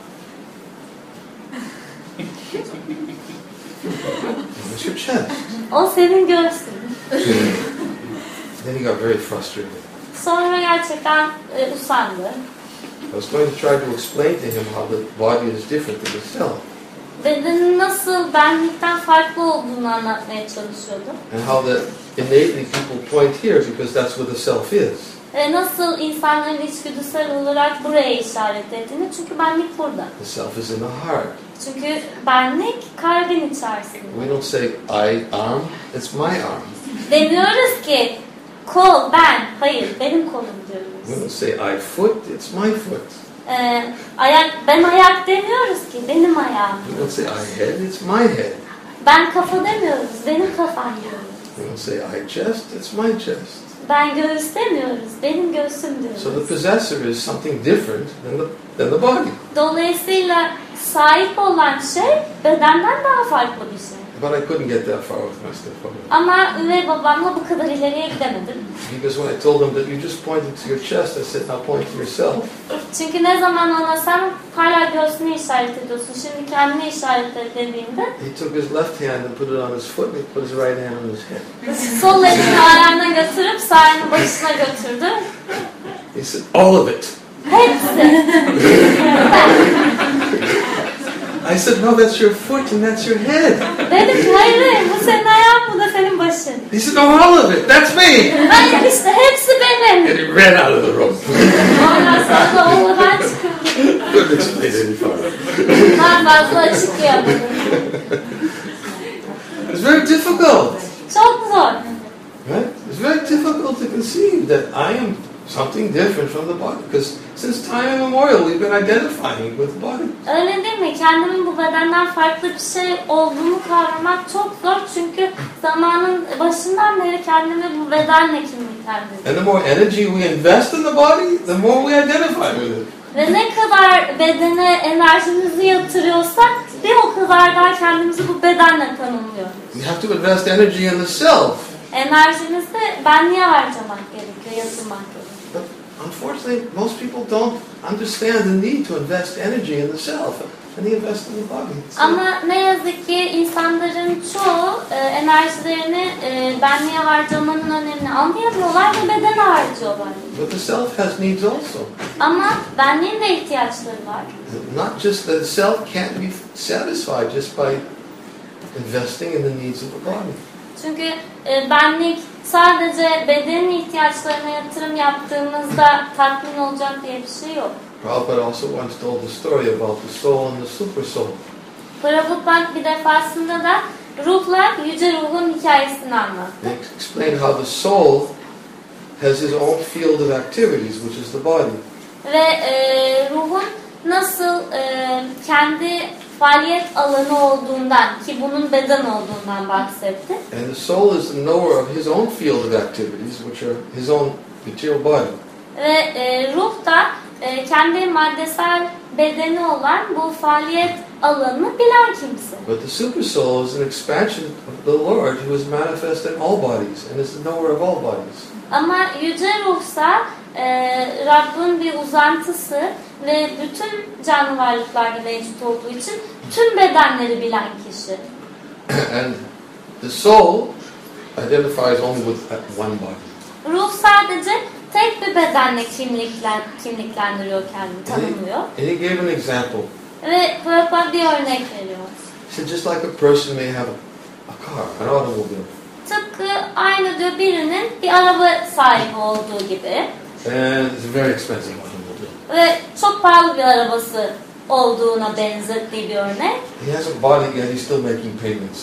it's your chest. O senin göğsün. Then he got very frustrated. Sonra gerçekten usandı. I was going to try to explain to him how the body is different than the self. Bedenin nasıl benlikten farklı olduğunu anlatmaya çalışıyordum. And how that innately people point here because that's where the self is. Nasıl insanların içgüdüsel olarak buraya işaret ettiğini. Çünkü benlik burada. The self is in the heart. Çünkü benlik kalbin içerisinde. We don't say I arm, it's my arm. Demiyoruz ki kol, ben. Hayır, benim kolum We diyoruz. don't say I foot, it's my foot. Ben ayak demiyoruz ki, benim ayağım. We don't say I head, it's my head. Ben kafa demiyoruz, benim kafam diyoruz. We don't say I chest, it's my chest. Ben göğüs demiyoruz, benim göğsüm So the diyoruz. possessor is something different than the body. Dolayısıyla sahip olan şey bedenden daha farklı bir şey. But I couldn't get that far with my stepfather. Ama üvey babamla bu kadar ileriye gidemedim. Because when I told him that you just pointed to your chest, I said, now point to yourself. Çünkü ne zaman ona sen hala göğsünü işaret ediyorsun, şimdi kendini işaret et dediğimde He took his left hand and put it on his foot, and he put his right hand on his head. sol elini ayağına götürüp sağ elini başına götürdü. He said, all of it. Hepsi. I said, no, that's your foot and that's your head. Dedim ki hayır, bu senin ayağın, bu da senin başın. He said, no, all of it, that's me. Hayır işte hepsi benim. And he ran out of the room. Ondan sonra da oğlan çıkıldı. Couldn't explain it any farther. Ben fazla açıklayamadım. It's very difficult. Çok zor. Right? It's very difficult to conceive that I am something different from the body. Because since time immemorial, we've been identifying with the body. Öyle değil mi? Kendimin bu bedenden farklı bir şey olduğunu kavramak çok zor. Çünkü zamanın başından beri kendimi bu bedenle kimliklendiriyorum. And the more energy we invest in the body, the more we identify with it. Ve ne kadar bedene enerjimizi yatırıyorsak bir o kadar daha kendimizi bu bedenle tanımlıyoruz. You have to invest energy in the self. Enerjimizi benliğe harcamak gerekiyor, yatırmak gerekiyor. But unfortunately, most people don't understand the need to invest energy in the self. And they invest in the body. Ama ne yazık ki insanların çoğu enerjilerini benliğe harcamanın önemini anlayamıyorlar ve bedene harcıyorlar. But the self has needs also. Ama benliğin de ihtiyaçları var. Not just that the self can't be satisfied just by investing in the needs of the body. Çünkü benlik sadece bedenin ihtiyaçlarına yatırım yaptığımızda tatmin olacak diye bir şey yok. Prabhupada also once told the story about the soul and the super soul. Prabhupada bir defasında da ruhla yüce ruhun hikayesini anlattı. He explained how the soul has his own field of activities, which is the body. Ve ruhun nasıl kendi faaliyet alanı olduğundan, ki bunun beden olduğundan bahsetti. And the soul is the knower of his own field of activities, which are his own material body. Ve ruh da kendi maddesel bedeni olan bu faaliyet alanını bilen kimse. But the super soul is an expansion of the Lord who is manifest in all bodies and is the knower of all bodies. Ama yüce ruhsa Rabbin bir uzantısı ve bütün canlı varlıklarda mevcut olduğu için tüm bedenleri bilen kişi. And the soul identifies only with one body. Ruh sadece tek bir bedenle kimliklendiriyor kendini, tanımlıyor. And he gave an example. Ve Prabhupada bir örnek veriyor. He said just like a person may have a car, an automobile. Tıpkı aynı diyor birinin bir araba sahibi olduğu gibi. And it's a very expensive automobile. Ve çok pahalı bir arabası olduğuna benzettiği bir örnek. He has a body yet he's still making payments.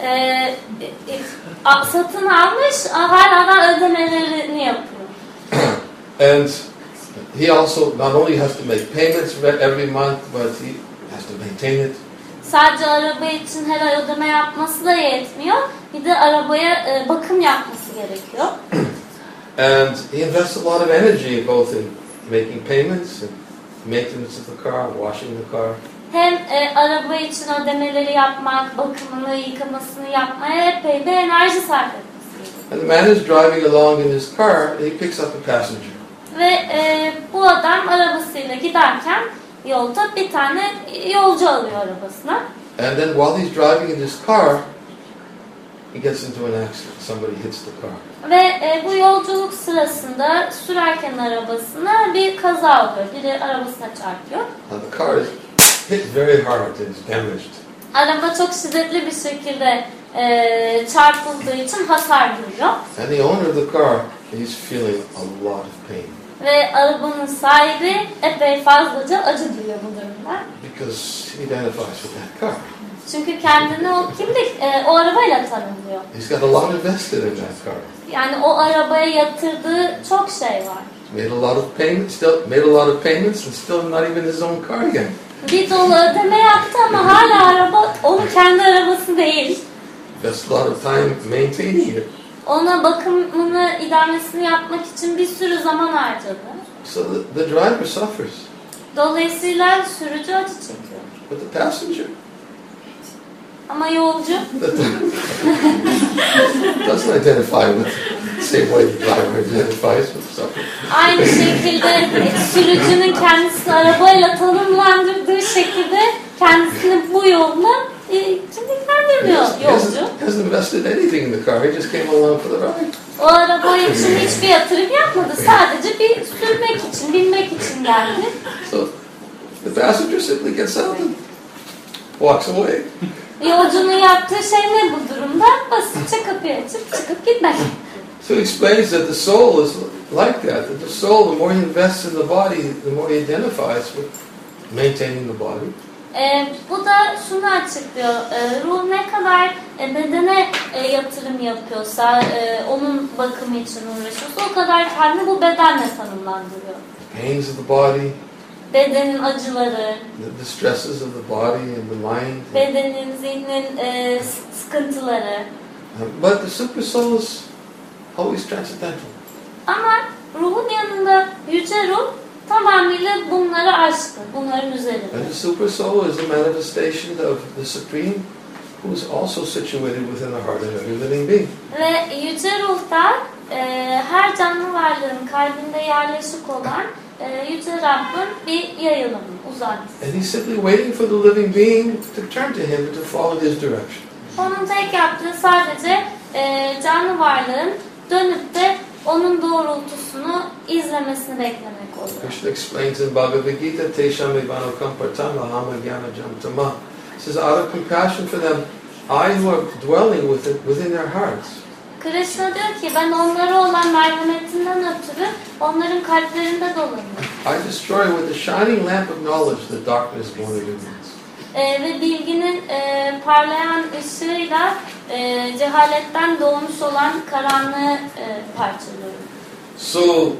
Satın almış, hala da ödemelerini yapıyor. And he also not only has to make payments every month, but he has to maintain it. Sadece araba için her ay ödeme yapması da yetmiyor. Bir de arabaya bakım yapması gerekiyor. And he invests a lot of energy both in making payments and maintenance of the car, washing the car. Hem araba için ödemeleri yapmak, bakımını, yıkamasını yapmaya epey bir enerji sarf etmesi gerekiyor. And the man is driving along in his car and he picks up a passenger. Ve bu adam arabasıyla giderken yolda bir tane yolcu alıyor arabasına. And then while he's driving in his car, he gets into an accident. Somebody hits the car. Ve bu yolculuk sırasında sürerken arabasına bir kaza oluyor. Biri arabasına çarpıyor. And the car is hit very hard and is damaged. Araba çok şiddetli bir şekilde çarpıldığı için hasar görüyor. And the owner of the car, he's feeling a lot of pain. Ve arabanın sahibi epey fazlaca acı duyuyor bu durumda. Because he identifies with that car. Çünkü kendini o kimlik, o arabayla tanımlıyor. He's got a lot invested in that car. Yani o arabaya yatırdığı çok şey var. Made a lot of payments, and still not even his own car yet. Bir dolu ödeme yaptı ama hala araba onun kendi arabası değil. Invested a lot of time maintaining it. Ona bakımını, idaresini yapmak için bir sürü zaman harcadı. So the driver suffers. Dolayısıyla sürücü acı çekiyor. But the passenger Ama yolcu doesn't identify with the same way the driver identifies with suffering. aynı şekilde sürücünün kendisini arabayla tanımlandırdığı şekilde kendisini bu yolla kimliklendirmiyor yolcu. He hasn't invested anything in the car. He just came along for the ride. O araba için hiçbir yatırım yapmadı. Sadece bir sürmek için, binmek için geldi. So the passenger simply gets out and walks away. Yolcunun yaptığı şey ne bu durumda? Basitçe kapıyı açıp çıkıp gitmek. So he explains that the soul is like that. That the soul, the more he invests in the body, the more he identifies with maintaining the body. Bu da şunu açıklıyor. Ruh ne kadar bedene yatırım yapıyorsa, onun bakımı için uğraşıyorsa o kadar kendini bu bedenle tanımlandırıyor. The pains of the body, Bedenin acıları, the stresses of the body and the mind. bedenin, zihnin sıkıntıları. But the super soul is always transcendental. Ama ruhun yanında yüce ruh tamamıyla bunları aşkın, bunların üzerinde. And the super soul is a manifestation of the Supreme, who is also situated within the heart of every living being. Ve yüce ruhta her canlı varlığın kalbinde yerleşik olan yüce Rabbin bir yayılımı, uzantısı. And he's simply waiting for the living being to turn to him and to follow his direction. Onun tek yaptığı sadece canlı varlığın dönüp de onun doğrultusunu izlemesini beklemek oluyor. Krishna explains in Bhagavad Gita, Tesham Ivanokam Partama Hama Gyana Jamtama. Says, out of compassion for them, I who are dwelling within their hearts. Krishna diyor ki ben onlara olan merhametinden ötürü onların kalplerinde dolanıyorum. I destroy with the shining lamp of knowledge the darkness born of ignorance. Ve bilginin parlayan ışığıyla cehaletten doğmuş olan karanlığı parçalıyorum. So,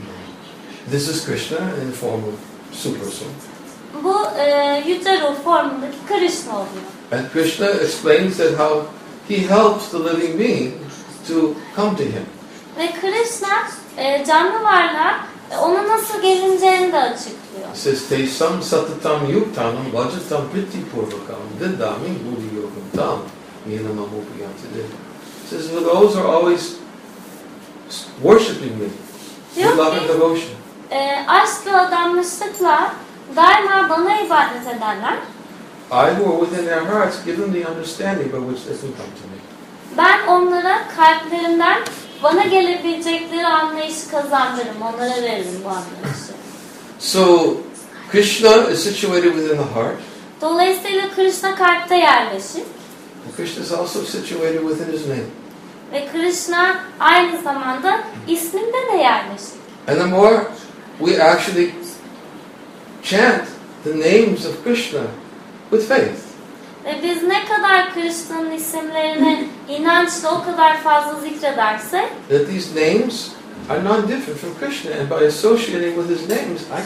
this is Krishna in the form of super soul. Bu yüce ruh formundaki Krishna oluyor. And Krishna explains that how he helps the living being to come to him. Ve Krishna canlı varlığa ona nasıl gelineceğini de açıklıyor. He says, Tesam satatam yuktanam vajatam priti purvakam didami buddhi yogam tam yenamamupiyantide. He says, for those are always worshipping me with love and devotion. Aşk ve adanmışlıkla daima bana ibadet edenler, I who are within their hearts give them the understanding by which they can come to me. ben onlara kalplerinden bana gelebilecekleri anlayışı kazandırırım, onlara veririm bu anlayışı. So, Krishna is situated within the heart. Dolayısıyla Krishna kalpte yerleşir. And Krishna is also situated within his name. Ve Krishna aynı zamanda isminde de yerleşir. And the more we actually chant the names of Krishna with faith, Ve biz ne kadar Krishna'nın isimlerini inançla o kadar fazla zikredersek, that these names are non-different from Krishna, and by associating with his names, I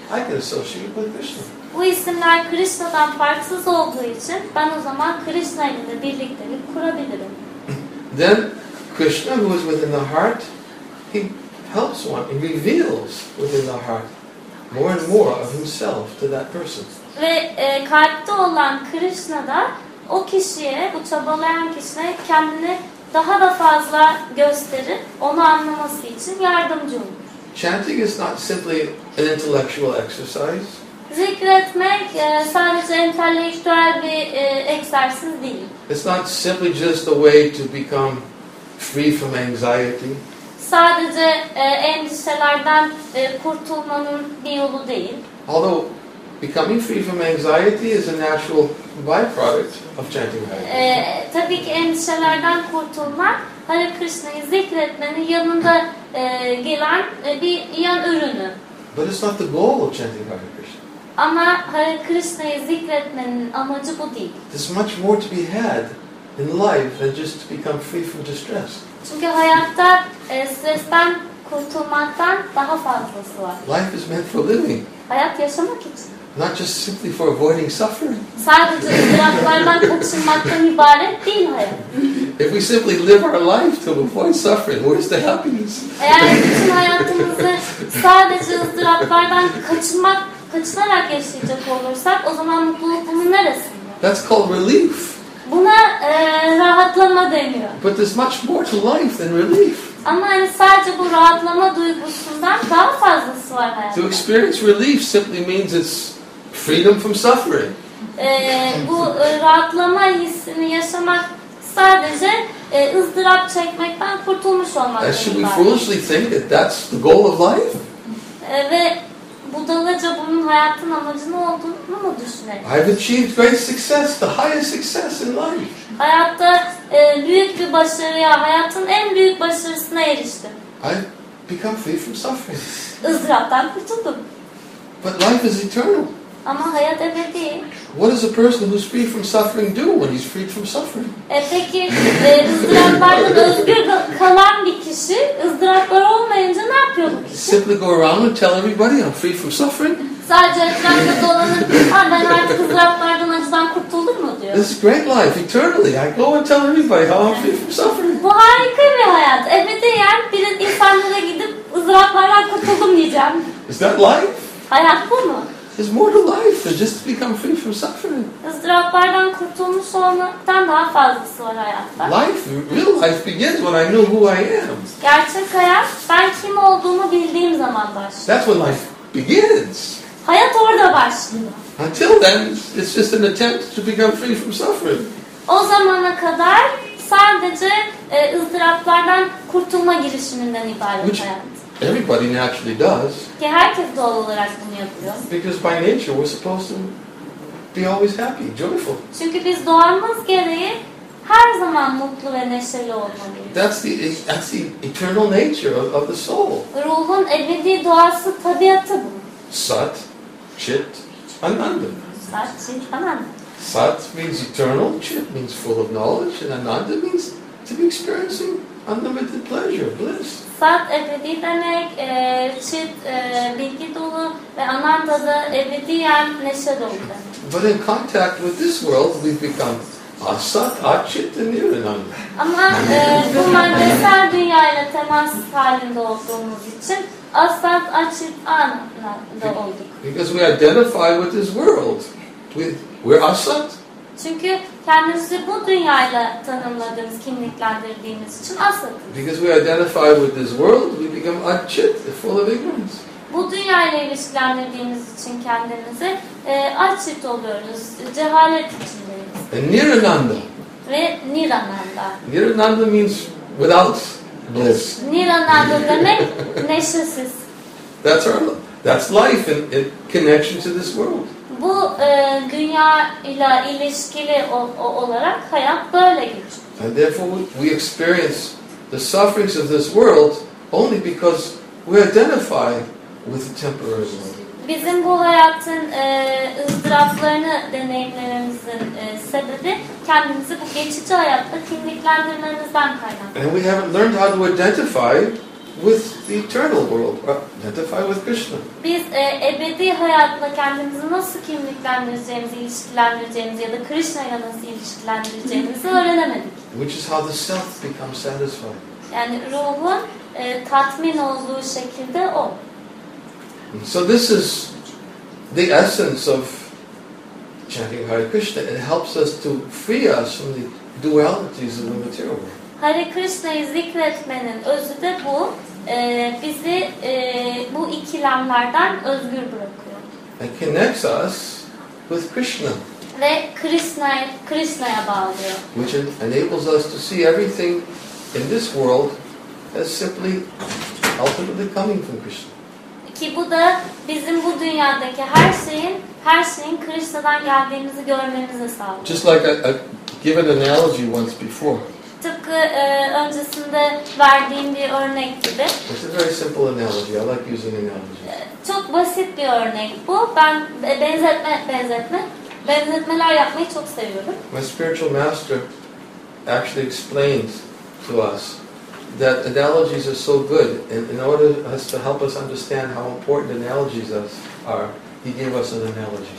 I can associate with Krishna. Bu isimler Krishna'dan farksız olduğu için ben o zaman Krishna ile de birliktelik kurabilirim. Then Krishna, who is within the heart, he helps one, he reveals within the heart more and more of himself to that person. Ve kalpte olan Krishna da o kişiye, bu çabalayan kişiye kendini daha da fazla gösterip onu anlaması için yardımcı olur. Chanting is not simply an intellectual exercise. Zikretmek sadece entelektüel bir egzersiz değil. It's not simply just a way to become free from anxiety. Sadece endişelerden kurtulmanın bir yolu değil. Although becoming free from anxiety is a natural byproduct of chanting Hare Krishna. Tabii ki endişelerden kurtulmak Hare Krishna'yı zikretmenin yanında gelen bir yan ürünü. But it's not the goal of chanting Hare Krishna. Ama Hare Krishna'yı zikretmenin amacı bu değil. There's much more to be had in life than just to become free from distress. Çünkü hayatta stresten kurtulmaktan daha fazlası var. Life is meant for living, Hayat yaşamak için. not just simply for avoiding suffering. Sadece ızdıraplardan kaçınmaktan ibaret değil hayat. If we simply live our life to avoid suffering, where's the happiness? Eğer bütün hayatımızı sadece ızdıraplardan kaçınarak yaşayacak olursak o zaman mutluluk bunun neresinde? That's called relief. Buna rahatlama deniyor. But there's much more to life than relief. Ama hani sadece bu rahatlama duygusundan daha fazlası var hayatta. To experience relief simply means it's freedom from suffering. Bu rahatlama hissini yaşamak sadece ızdırap çekmekten kurtulmuş olmaktan Should we ibaret. foolishly think that that's the goal of life? Ve budalaca bunun hayatın amacı olduğunu mu düşünelim? I've achieved great success, the highest success in life. Hayatta büyük bir başarıya, hayatın en büyük başarısına eriştim. I've become free from suffering. Izdıraptan kurtuldum. But life is eternal. Ama hayat ebedi. What does a person who's free from suffering do when he's freed from suffering? Peki ızdıraplardan özgür kalan bir kişi ızdıraplar olmayınca ne yapıyor bu kişi? Simply go around and tell everybody I'm free from suffering? Sadece etrafta dolanıp ben artık ızdıraplardan acıdan kurtuldum mu diyor. This is great life, eternally. I go and tell everybody how I'm free from suffering. Bu harika bir hayat. Ebediyen bir insanlara gidip ızdıraplardan kurtuldum diyeceğim. Is that life? Hayat bu mu? There's more to life than just to become free from suffering. Izdıraplardan kurtulmuş olmaktan daha fazlası var hayatta. Life, real life begins when I know who I am. Gerçek hayat ben kim olduğumu bildiğim zaman başlıyor. That's when life begins. Hayat orada başlıyor. Until then, it's just an attempt to become free from suffering. O zamana kadar sadece ızdıraplardan kurtulma girişiminden ibaret hayat. Everybody naturally does. Ki herkes doğal olarak bunu yapıyor. Because by nature we're supposed to be always happy, joyful. Çünkü biz doğamız gereği her zaman mutlu ve neşeli olmalıyız. That's the eternal nature of the soul. Ruhun ebedi doğası, tabiatı bu. Sat, Chit, Ananda. Sat, Chit, Ananda. Sat means eternal, Chit means full of knowledge, and Ananda means to be experiencing unlimited pleasure, bliss. Sat ebedi demek, Chit bilgi dolu ve Ananda da ebediyen neşe dolu demek. But in contact with this world, we've become Asat, Achit, and Nirananda. Ama bu maddesel dünyayla temas halinde olduğumuz için Asat, Achit, Ananda olduk. Because we identify with this world. We're Asat. Çünkü kendimizi bu dünyayla tanımladığımız, kimliklendirdiğimiz için asatız. Because we identify with this world, we become Achit, full of ignorance. Bu dünyayla ilişkilendirdiğimiz için kendimizi Achit oluyoruz, cehalet içindeyiz. And Nirananda. Ve Nirananda. Nirananda means without bliss. Nirananda demek neşesiz. That's life in connection to this world. Bu dünya ile ilişkili olarak hayat böyle geçiyor. And therefore we experience the sufferings of this world only because we identify with the temporary world. Bizim bu hayatın ızdıraplarını deneyimlerimizin sebebi kendimizi bu geçici hayatta kimliklendirmemizden kaynaklı. And we haven't learned how to identify with the eternal world, identify with Krishna. Biz ebedi hayatla kendimizi nasıl kimliklendireceğimizi, ilişkilendireceğimizi ya da Krishna'yla nasıl ilişkilendireceğimizi öğrenemedik. Which is how the self becomes satisfied. Yani ruhun tatmin olduğu şekilde o. So this is the essence of chanting Hare Krishna. It helps us to free us from the dualities of the material world. Hare Krishna'yı zikretmenin özü de bu. Bizi bu ikilemlerden özgür bırakıyor. And connects us with Krishna. Ve Krishna'ya bağlıyor. Which enables us to see everything in this world as simply ultimately coming from Krishna. Ki bu da bizim bu dünyadaki her şeyin Krishna'dan geldiğimizi görmemizi sağlıyor. Just like I given an analogy once before. Tıpkı öncesinde verdiğim bir örnek gibi. It's a very simple analogy. I like using analogies. Çok basit bir örnek bu. Ben benzetmeler yapmayı çok seviyorum. My spiritual master actually explains to us that analogies are so good, and in order us to help us understand how important analogies are, he gave us an analogy.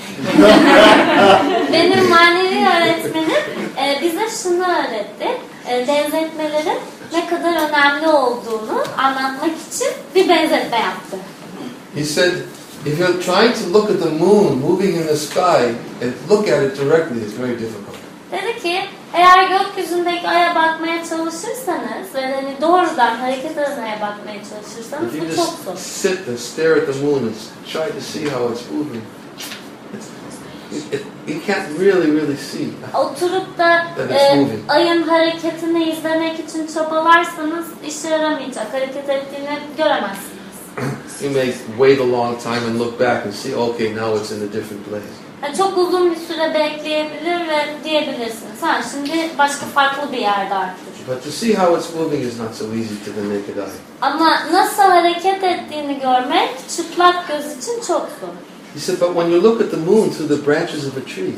Benim manevi öğretmenim bize şunu öğretti. Benzetmelerin ne kadar önemli olduğunu anlatmak için bir benzetme yaptı. He said, if you're trying to look at the moon moving in the sky and look at it directly, it's very difficult. Dedi ki, eğer gökyüzündeki aya bakmaya çalışırsanız ve hani doğrudan hareket eden aya bakmaya çalışırsanız If you bu çok just zor. sit and stare at the moon and try to see how it's moving, you can't really see. Oturup da ayın hareketini izlemek için çabalarsanız işe yaramayacak, hareket ettiğini göremezsiniz. You may wait a long time and look back and see, okay, now it's in a different place. Yani çok uzun bir süre bekleyebilir ve diyebilirsiniz. Ha, şimdi başka farklı bir yerde artık. But to see how it's moving is not so easy to the naked eye. Ama nasıl hareket ettiğini görmek çıplak göz için çok zor. He said, but when you look at the moon through the branches of a tree,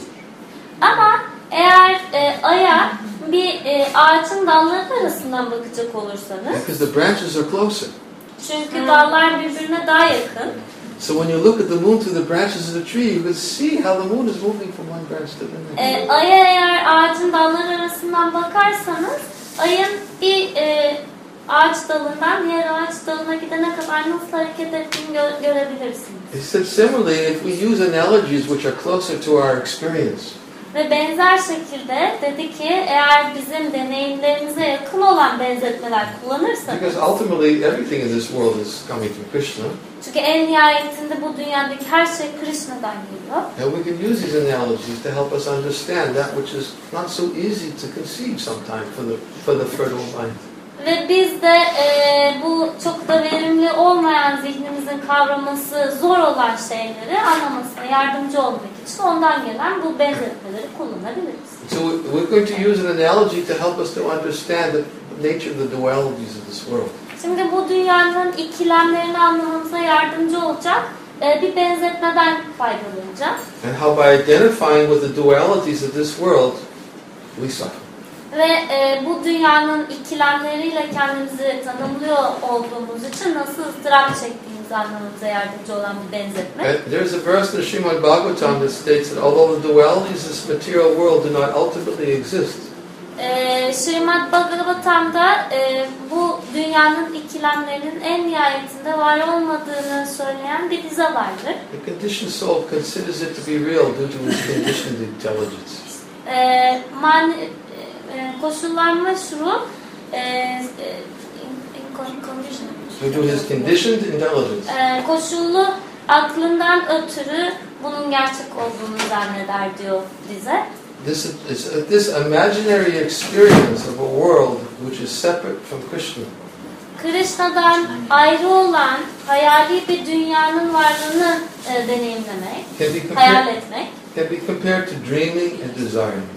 Ama eğer aya bir ağacın dalları arasından bakacak olursanız, because the branches are closer. çünkü dallar birbirine daha yakın. So when you look at the moon through the branches of the tree, you can see how the moon is moving from one branch to the next. Aya eğer ağacın dalları arasından bakarsanız, ayın bir ağaç dalından diğer ağaç dalına gidene kadar nasıl hareket ettiğini görebilirsiniz. He said, similarly, if we use analogies which are closer to our experience, Ve benzer şekilde dedi ki eğer bizim deneyimlerimize yakın olan benzetmeler kullanırsanız, because ultimately everything in this world is coming from Krishna, çünkü en nihayetinde bu dünyadaki her şey Krishna'dan geliyor. and we can use these analogies to help us understand that which is not so easy to conceive sometimes for the fertile mind. Ve biz de bu çok da verimli olmayan zihnimizin kavraması zor olan şeyleri anlamasına yardımcı olmak için ondan gelen bu benzetmeleri kullanabiliriz. So we're going to use an analogy to help us to understand the nature of the dualities of this world. Şimdi bu dünyanın ikilemlerini anlamamıza yardımcı olacak bir benzetmeden faydalanacağız. And how by identifying with the dualities of this world, we suffer. Ve bu dünyanın ikilemleriyle kendimizi tanımlıyor olduğumuz için nasıl ıstırap çektiğimizi anlamamıza yardımcı olan bir benzetme. And there's a verse in the Srimad Bhagavatam that states that although the dualities of this material world do not ultimately exist, Srimad Bhagavatam'da bu dünyanın ikilemlerinin en nihayetinde var olmadığını söyleyen bir dize vardır. the conditioned soul considers it to be real due to its conditioned intelligence. Koşullanmış ruh Due to his conditioned intelligence. koşullu aklından ötürü bunun gerçek olduğunu zanneder diyor dize. This imaginary experience of a world which is separate from Krishna Krishna'dan ayrı olan hayali bir dünyanın varlığını deneyimlemek, hayal etmek. can be compared to dreaming and desiring.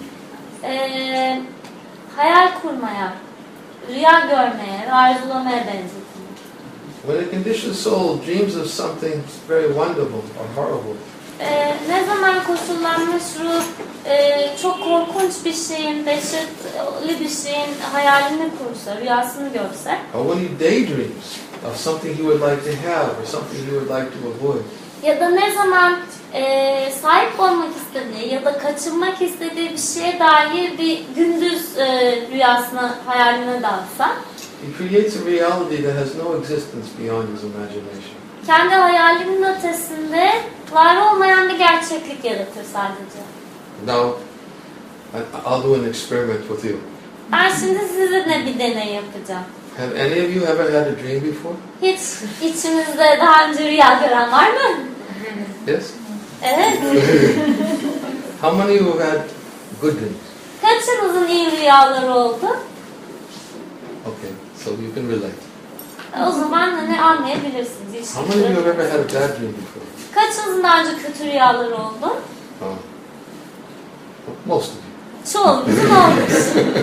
Hayal kurmaya, rüya görmeye ve arzulamaya benzetilir. When a conditioned soul dreams of something very wonderful or horrible, Ne zaman koşullanmış ruh çok korkunç bir şeyin, dehşetli bir şeyin hayalini kursa, rüyasını görse, or when he daydreams, of something he would like to have or something he would like to avoid. Ya da ne zaman sahip olmak istediği ya da kaçınmak istediği bir şeye dair bir gündüz rüyasına, hayaline dalsa, he creates a reality that has no existence beyond his imagination. Kendi hayalinin ötesinde var olmayan bir gerçeklik yaratır sadece. Now, I'll do an experiment with you. Ben şimdi sizinle bir deney yapacağım. Have any of you ever had a dream before? Hiç içinizde daha önce rüya gören var mı? Yes? Evet. How many of you have had good dreams? Kaçınızın iyi rüyaları oldu? Okay, so you can relate. O zaman hani anlayabilirsiniz. How many of you have ever had a bad dream before? Kaçınızın daha önce kötü rüyaları oldu? Oh. Most of you. Çoğunuzun olmuş.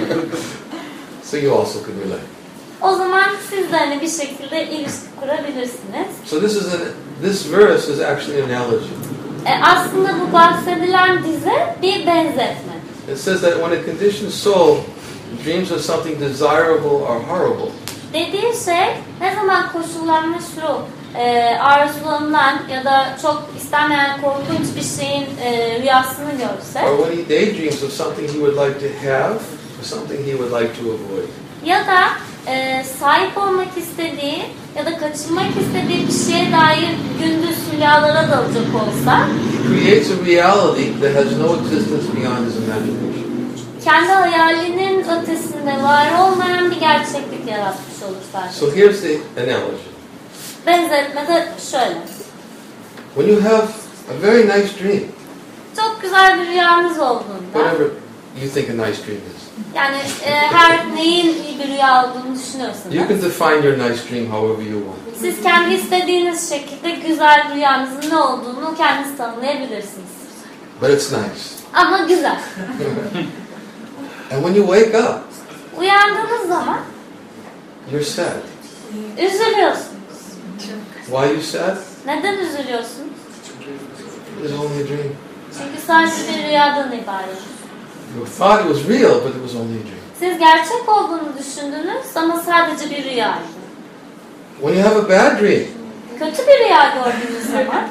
So you also can relate. O zaman siz de hani bir şekilde ilişki kurabilirsiniz. So this verse is actually an analogy. Aslında bu bahsedilen dize bir benzetme. It says that when a conditioned soul dreams of something desirable or horrible, Dediği şey ne zaman koşullanmış ruh arzulanılan ya da çok istenmeyen korkunç bir şeyin rüyasını görse or when he daydreams of something he would like to have or something he would like to avoid. ya da sahip olmak istediği ya da kaçınmak istediği bir şeye dair gündüz rüyalara dalacak olsa, He creates a reality that has no existence beyond his imagination. kendi hayalinin ötesinde var olmayan bir gerçeklik yaratmış olur sadece. So here's the analogy. Benzetme de şöyle. When you have a very nice dream, Çok güzel bir rüyanız olduğunda, whatever you think a nice dream is, yani her neyin iyi bir rüya olduğunu düşünüyorsunuz. you can define your nice dream however you want. Siz kendi istediğiniz şekilde güzel rüyanızın ne olduğunu kendiniz tanımlayabilirsiniz. But it's nice. Ama güzel. And when you wake up, Uyandığınız zaman you're sad. üzülüyorsunuz. Why are you sad? Neden üzülüyorsunuz? It's only a dream. Çünkü sadece bir rüyadan ibaret. You thought it was real, but it was only a dream. Siz gerçek olduğunu düşündünüz ama sadece bir rüyaydı. When you have a bad dream, Kötü bir rüya gördüğünüz zaman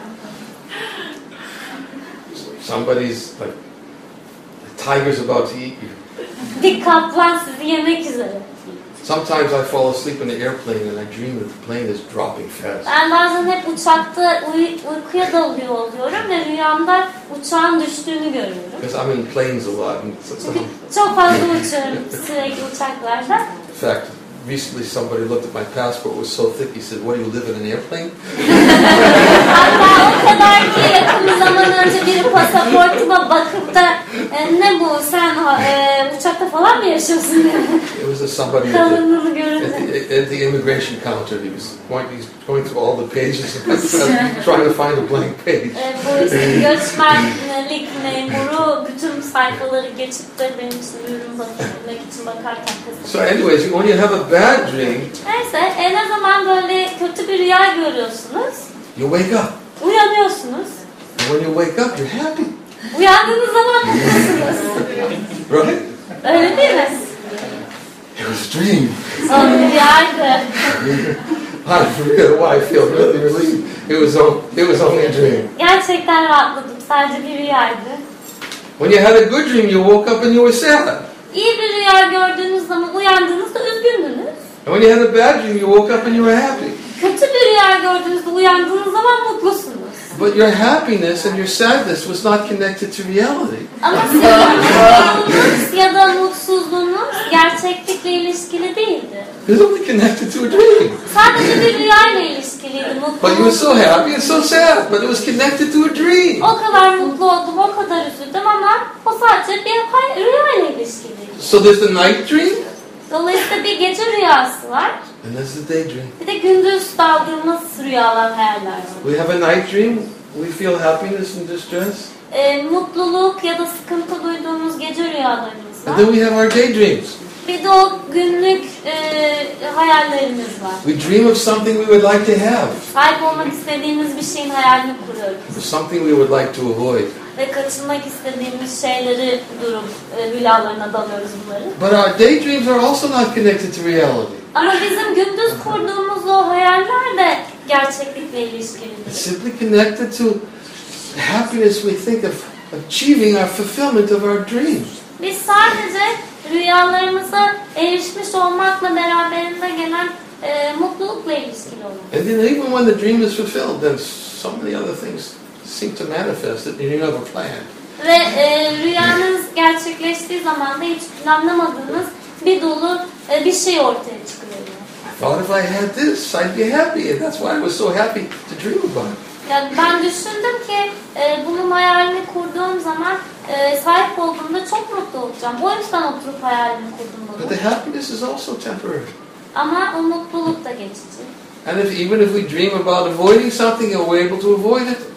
somebody's like, a tiger's about to eat you. bir kaplan sizi yemek üzere. Sometimes I fall asleep in the airplane and I dream that the plane is dropping fast. Ben bazen hep uçakta uykuya dalıyor oluyorum ve rüyamda uçağın düştüğünü görüyorum. Because I'm in planes a lot. Çünkü çok fazla uçuyorum sürekli uçaklarda. In fact, recently somebody looked at my passport, it was so thick, he said, what, do you live in an airplane? Hatta o kadar ki yakın bir zaman önce biri pasaportuma bakıp da ne bu sen uçakta falan mı yaşıyorsun dedi. It was somebody Kalınlığını görünce. at the immigration counter. He was going through all the pages and trying to find a blank page. Bu işte göçmenlik memuru bütün sayfaları geçip de benim için ürün bakabilmek için bakarken So anyways, when you have a bad dream, neyse ne zaman böyle kötü bir rüya görüyorsunuz, you wake up. uyanıyorsunuz. And when you wake up, you're happy. Uyandığınız zaman mutlusunuz. Right? Öyle değil mi? It was a dream. O bir rüyaydı. I feel really relieved. It was only a dream. Gerçekten rahatladım. Sadece bir rüyaydı. When you had a good dream, you woke up and you were sad. İyi bir rüya gördüğünüz zaman uyandığınızda üzgündünüz. And when you had a bad dream, you woke up and you were happy. Kötü bir rüya gördüğünüzde uyandığınız zaman mutlusunuz. But your happiness and your sadness was not connected to reality. Ama sizin mutluluğunuz ya da mutsuzluğunuz gerçeklikle ilişkili değildi. It was only connected to a dream. Sadece bir rüyayla ilişkiliydi. But you were so happy and so sad, but it was connected to a dream. O kadar mutlu oldum, o kadar üzüldüm ama o sadece bir rüyayla ilişkiliydi. So there's the night dream, Dolayısıyla bir gece rüyası var. and there's the day dream. Bir de gündüz daldığımız rüyalar, hayaller var. We have a night dream, we feel happiness and distress. Mutluluk ya da sıkıntı duyduğumuz gece rüyalarımız var. And then we have our daydreams. Bir de o günlük hayallerimiz var. We dream of something we would like to have, Sahip olmak istediğimiz bir şeyin hayalini kuruyoruz. or something we would like to avoid. Ve kaçınmak istediğimiz şeyleri rüyalarına dalıyoruz bunları. But our daydreams are also not connected to reality. Ama bizim gündüz kurduğumuz o hayaller de gerçeklikle ilişkilidir. It's simply connected to happiness we think of achieving our fulfillment of our dreams. Biz sadece rüyalarımıza erişmiş olmakla beraberinde gelen mutlulukla ilişkili oluruz. And then even when the dream is fulfilled, then so many other things seem to manifest that you never planned. Ve rüyanız gerçekleştiği zaman da hiç planlamadığınız bir dolu bir şey ortaya çıkıyor. I thought if I had this, I'd be happy, and that's why I was so happy to dream about it. Yani ben düşündüm ki bunun hayalini kurduğum zaman sahip olduğumda çok mutlu olacağım. O yüzden oturup hayalini kurdum But bunu. the happiness is also temporary. Ama o mutluluk da geçici. And even if we dream about avoiding something and we're able to avoid it,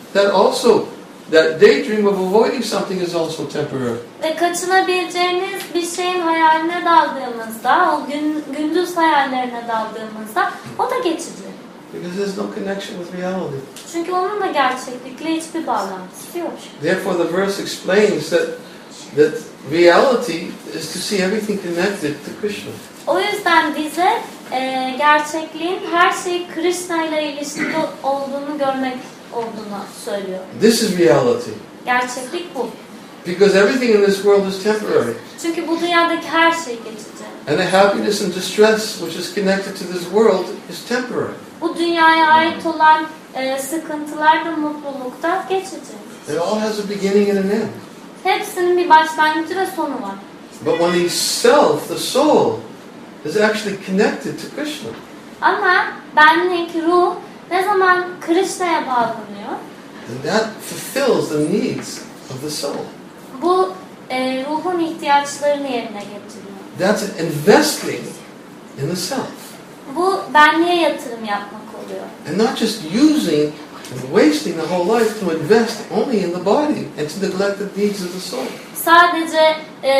that daydream of avoiding something is also temporary. Ve kaçınabileceğiniz bir şeyin hayaline daldığımızda, o gündüz hayallerine daldığımızda o da geçici. Because there's no connection with reality. Çünkü onunla gerçeklikle hiçbir bağlantısı yok. Therefore, the verse explains that reality is to see everything connected to Krishna. O yüzden bize gerçekliğin her şeyi Krishna ile ilişkili olduğunu görmek olduğunu söylüyor. This is reality. Gerçeklik bu. Because everything in this world is temporary. Çünkü bu dünyadaki her şey geçici. And the happiness and distress which is connected to this world is temporary. Bu dünyaya ait olan sıkıntılar da mutluluk da geçici. It all has a beginning and an end. Hepsinin bir başlangıcı ve sonu var. But when the self, the soul, is actually connected to Krishna, Ama benlik, ruh ne zaman Krishna'ya bağlanıyor, then that fulfills the needs of the soul. bu ruhun ihtiyaçlarını yerine getiriyor. That's investing in the self. Bu benliğe yatırım yapmak oluyor. And not just using and wasting the whole life to invest only in the body and to neglect the needs of the soul. Sadece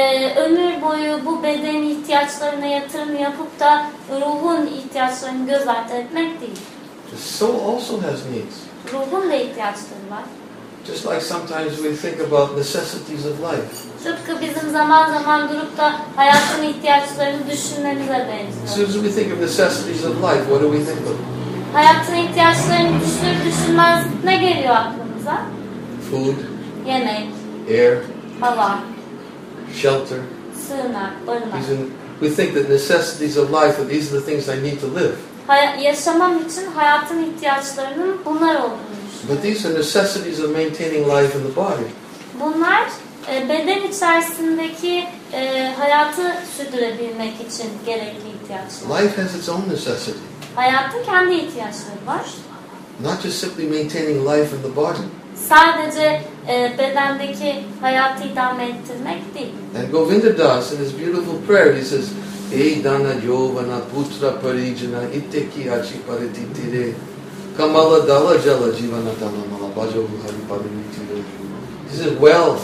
ömür boyu bu beden ihtiyaçlarına yatırım yapıp da ruhun ihtiyaçlarını göz ardı etmek değil. The soul also has needs. Ruhun da ihtiyaçları var. Just like sometimes we think about necessities of life. Tıpkı bizim zaman zaman durup da hayatın ihtiyaçlarını düşünmemize As benziyor. soon as we think of necessities of life, what do we think of? Hayatın ihtiyaçlarını düşünür düşünmez ne geliyor aklımıza? Food, Yemek, air, hava, shelter. sığınak, barınak. We think that necessities of life, that these are the things I need to live. Yaşamam için hayatın ihtiyaçlarının bunlar olduğunu düşünüyorum. But these are necessities of maintaining life in the body. Bunlar beden içerisindeki hayatı sürdürebilmek için gerekli ihtiyaçlar. Life has its own necessity. Hayatın kendi ihtiyaçları var. Not just simply maintaining life in the body. Sadece bedendeki hayatı idame ettirmek değil. And Govinda Das, in his beautiful prayer, he says, "Ei dana yovana putra parijana itteki achi parititire kamala dala jala jivana dalamala bajavu hari parititire." He says, wealth,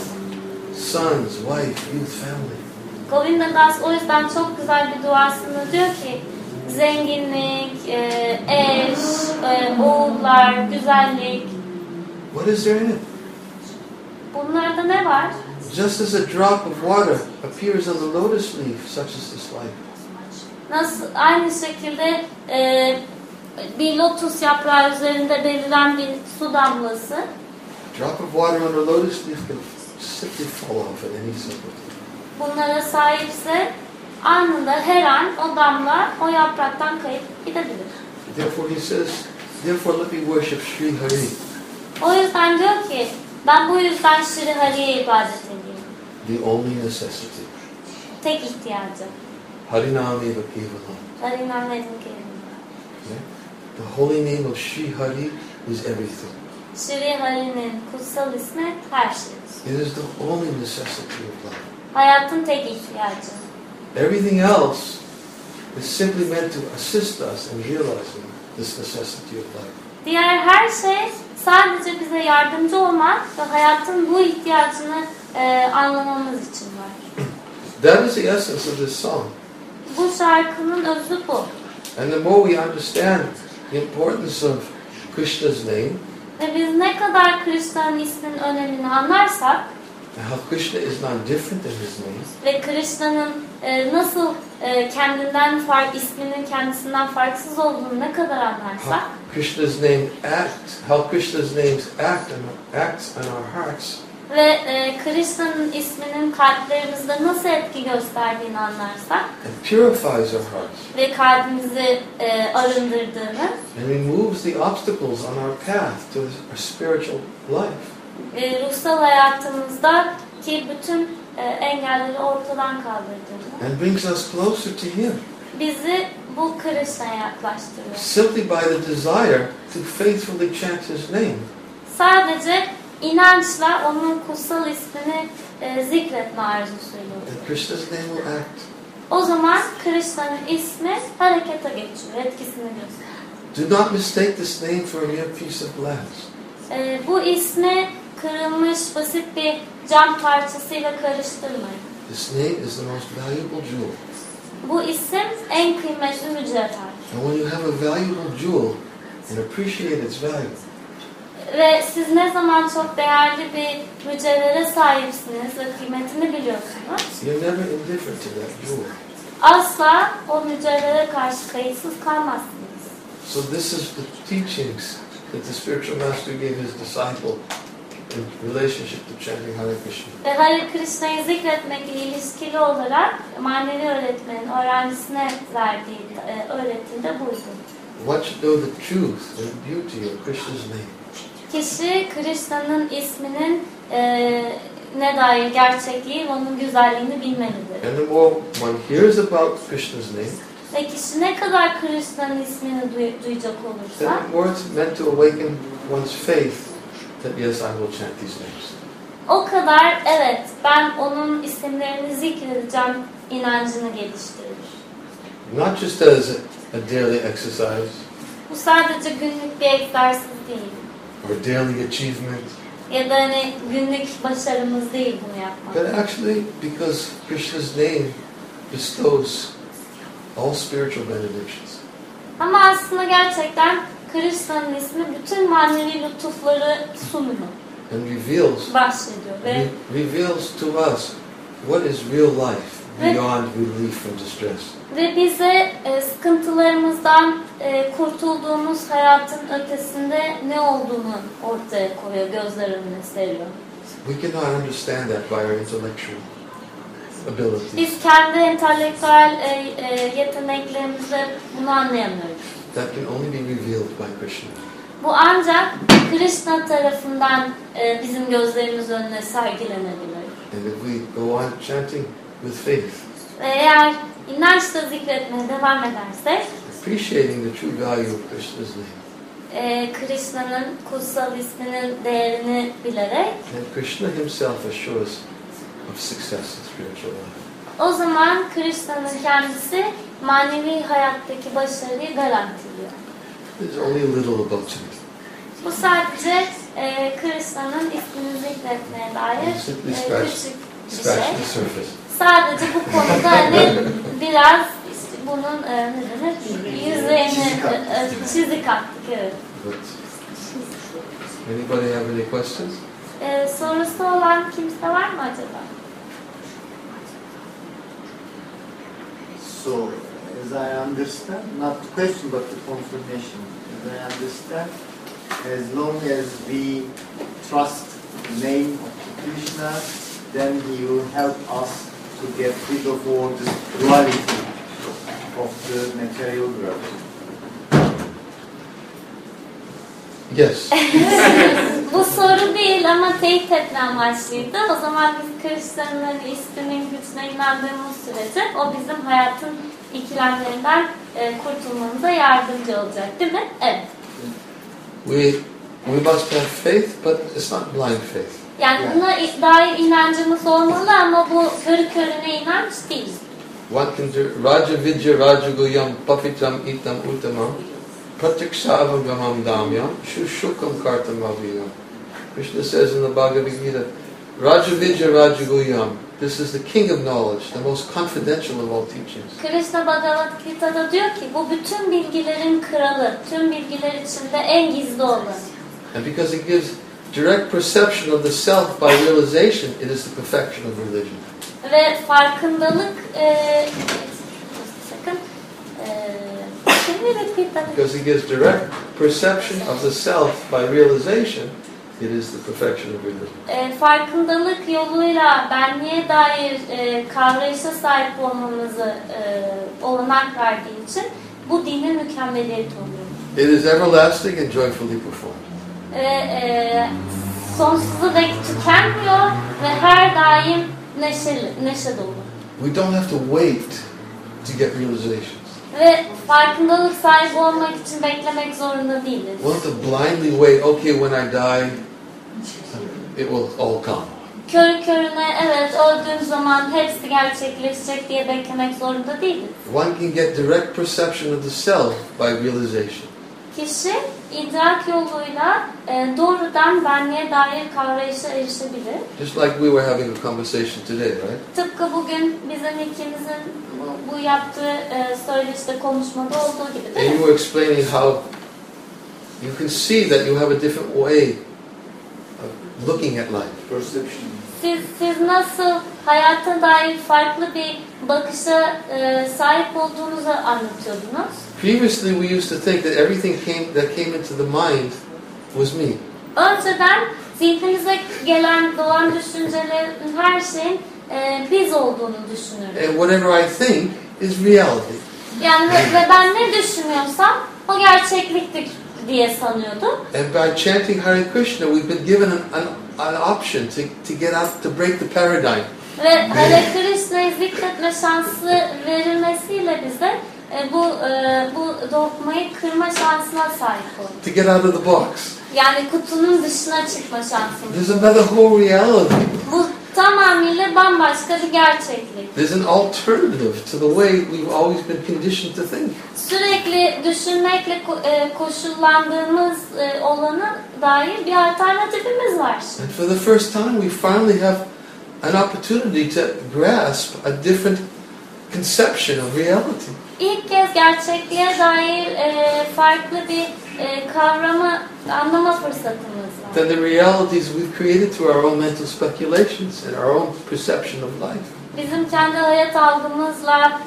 sons, wife, youth, family. Govinda Das o yüzden çok güzel bir duasında diyor ki zenginlik, eş, oğullar, güzellik. What is there in it? Bunlarda ne var? Just as a drop of water appears on the lotus leaf, such is this life. Nasıl aynı şekilde bir lotus yaprağı üzerinde beliren bir su damlası. Drop of water on a lotus leaf can simply fall off at any second. Bunlara sahipse anında her an o damla o yapraktan kayıp gidebilir. Therefore he says, therefore let me worship Sri Hari. O yüzden diyor ki ben bu yüzden Şri Hari'ye ibadet edeyim. The only necessity. Tek ihtiyacı. Harinami Vakevalam. Harinam Nedim Kerim. The holy name of Sri Hari is everything. Şri Hari'nin kutsal ismi her şey. It is the only necessity of life. Hayatın tek ihtiyacı. Everything else is simply meant to assist us in realizing this necessity of life. Diğer her şey sadece bize yardımcı olmak ve hayatın bu ihtiyacını anlamamız için var. That is the essence of this song. Bu şarkının özü bu. And the more we understand the importance of Krishna's name, Ve biz ne kadar Krishna'nın isminin önemini anlarsak, and how Krishna is not different in his name, ve Krishna'nın nasıl isminin kendisinden farksız olduğunu ne kadar anlarsak, how Krishna's name how Krishna's names acts on our hearts, ve Krishna'nın isminin kalplerimizde nasıl etki gösterdiğini anlarsak and purifies our hearts, ve kalbimizi arındırdığını and removes the obstacles on our path to our spiritual life. ve ruhsal hayatımızdaki bütün engelleri ortadan kaldırdığını, And brings us closer to Him, bizi bu Krishna'ya yaklaştırıyor. simply by the desire to faithfully chant His name. Sadece inançla onun kutsal ismini zikretme arzusuyla oluyor. And Krishna's name will act. O zaman Krishna'nın ismi harekete geçiyor, etkisini gösteriyor. Do not mistake this name for a mere piece of glass. Bu ismi kırılmış basit bir cam parçasıyla karıştırmayın. This name is the most valuable jewel. Bu isim en kıymetli mücevher. And when you have a valuable jewel and appreciate its value, Ve siz ne zaman çok değerli bir mücevhere sahipsiniz ve kıymetini biliyorsunuz, you're never indifferent to that jewel. asla o mücevhere karşı kayıtsız kalmazsınız. So this is the teachings that the spiritual master gave his disciple in relationship to chanting Hare Krishna. Ve Hare Krishna'yı zikretmekle ilişkili olarak manevi öğretmenin öğrencisine verdiği öğretim de buydu. One should know the truth and beauty of Krishna's name. Kişi Krishna'nın isminin ne dair gerçekliği ve onun güzelliğini bilmelidir. And the more one hears about Krishna's name, Ve kişi ne kadar Krishna'nın ismini duyacak olursa, then the more it's meant to awaken one's faith that yes, I will chant these names. o kadar evet ben onun isimlerini zikredeceğim inancını geliştirir. Not just as a daily exercise Bu sadece günlük bir egzersiz değil. or daily achievement, Ya da hani günlük başarımız değil bunu yapmak. but actually because Krishna's name bestows all spiritual benedictions. Ama aslında gerçekten Krishna'nın ismi bütün manevi lütufları sunuyor, And reveals bahsediyor ve reveals to us what is real life beyond relief from distress. Ve bize sıkıntılarımızdan kurtulduğumuz hayatın ötesinde ne olduğunu ortaya koyuyor, gözler önüne seriyor. We cannot understand that by our intellectual abilities. Biz kendi entelektüel yeteneklerimizle bunu anlayamıyoruz. That can only be revealed by Krishna. Bu ancak Krishna tarafından bizim gözlerimiz önüne sergilenebilir. And if we go on chanting with faith, Ve eğer inançla zikretmeye devam edersek, appreciating the true value of Krishna's name, Krishna'nın kutsal isminin değerini bilerek, and Krishna himself assures of success in spiritual life. o zaman Krishna'nın kendisi manevi hayattaki başarıyı garantiliyor. There's only a little about chanting. Bu sadece Krishna'nın ismini zikretmeye dair Simply küçük bir scratch şey. the surface. Sadece bu konuda hani biraz işte bunun ne denir? Yüzeyine çizik attık. Evet. But anybody have any questions? Sorusu olan kimse var mı acaba? So, as I understand, not the question but the confirmation, as I understand, as long as we trust the name of Krishna, then He will help us to get rid of all this duality of the material world. Yes. Bu soru değil ama teyit etme amaçlıydı. O zaman biz Krishna'nın isminin gücüne inandığımız sürece o bizim hayatın ikilemlerinden kurtulmamıza yardımcı olacak, değil mi? Evet. We must have faith, but it's not blind faith. Yani buna dair inancımız olmalı ama bu körü körüne inanç değil. One can do Raja Vidya Raja Guyam Pavitam Itam Uttamam Pratikshavagamam Damyam Shushukam Kartam Aviyam. Krishna says in the Bhagavad Gita, Raja Vidya Raja Guyam, this is the king of knowledge, the most confidential of all teachings. Krishna Bhagavad Gita'da diyor ki bu bütün bilgilerin kralı, tüm bilgiler içinde en gizli olanı. And because it gives direct perception of the self by realization, it is the perfection of religion. Ve farkındalık sakın can you repeat that? Because he gives direct perception of the self by realization, it is the perfection of religion. Farkındalık yoluyla benliğe dair kavrayışa sahip olmamızı olanak verdiği için bu dinin mükemmeliyeti oluyor. It is everlasting and joyfully performed. Sonsuza dek tükenmiyor ve her daim neşe dolu. We don't have to wait to get realizations. Ve farkındalık sahibi olmak için beklemek zorunda değiliz. We don't have to blindly wait, okay, when I die, it will all come. Körü körüne evet öldüğüm zaman hepsi gerçekleşecek diye beklemek zorunda değiliz. One can get direct perception of the self by realization. Kişi idrak yoluyla doğrudan benliğe dair kavrayışa erişebilir. Just like we were having a conversation today, right? Tıpkı bugün bizim ikimizin bu yaptığı söyleşte konuşmada olduğu gibi değil And mi? you were explaining how you can see that you have a different way of looking at life. Perception. Siz nasıl hayata dair farklı bir bakışa sahip olduğunuzu anlatıyordunuz. Previously, we used to think that everything that came into the mind was me. Önceden zihnimize gelen doğan düşüncelerin her şeyin biz olduğunu düşünürdük. And whatever I think is reality. Yani ve ben ne düşünüyorsam o gerçekliktir diye sanıyordum. And by chanting Hare Krishna, we've been given an option to get out, to break the paradigm. Ve Hare Krishna'yı zikretme şansı verilmesiyle bize bu dogmayı kırma şansına sahip olduk. To get out of the box. Yani kutunun dışına çıkma şansımız. There's another whole reality. Bu tamamıyla bambaşka bir gerçeklik. There's an alternative to the way we've always been conditioned to think. Sürekli düşünmekle koşullandığımız olana dair bir alternatifimiz var. And for the first time, we finally have an opportunity to grasp a different conception of reality. İlk kez gerçekliğe dair farklı bir kavramı anlama fırsatımız var. Than the realities we've created through our own mental speculations and our own perception of life. Bizim kendi hayat algımızla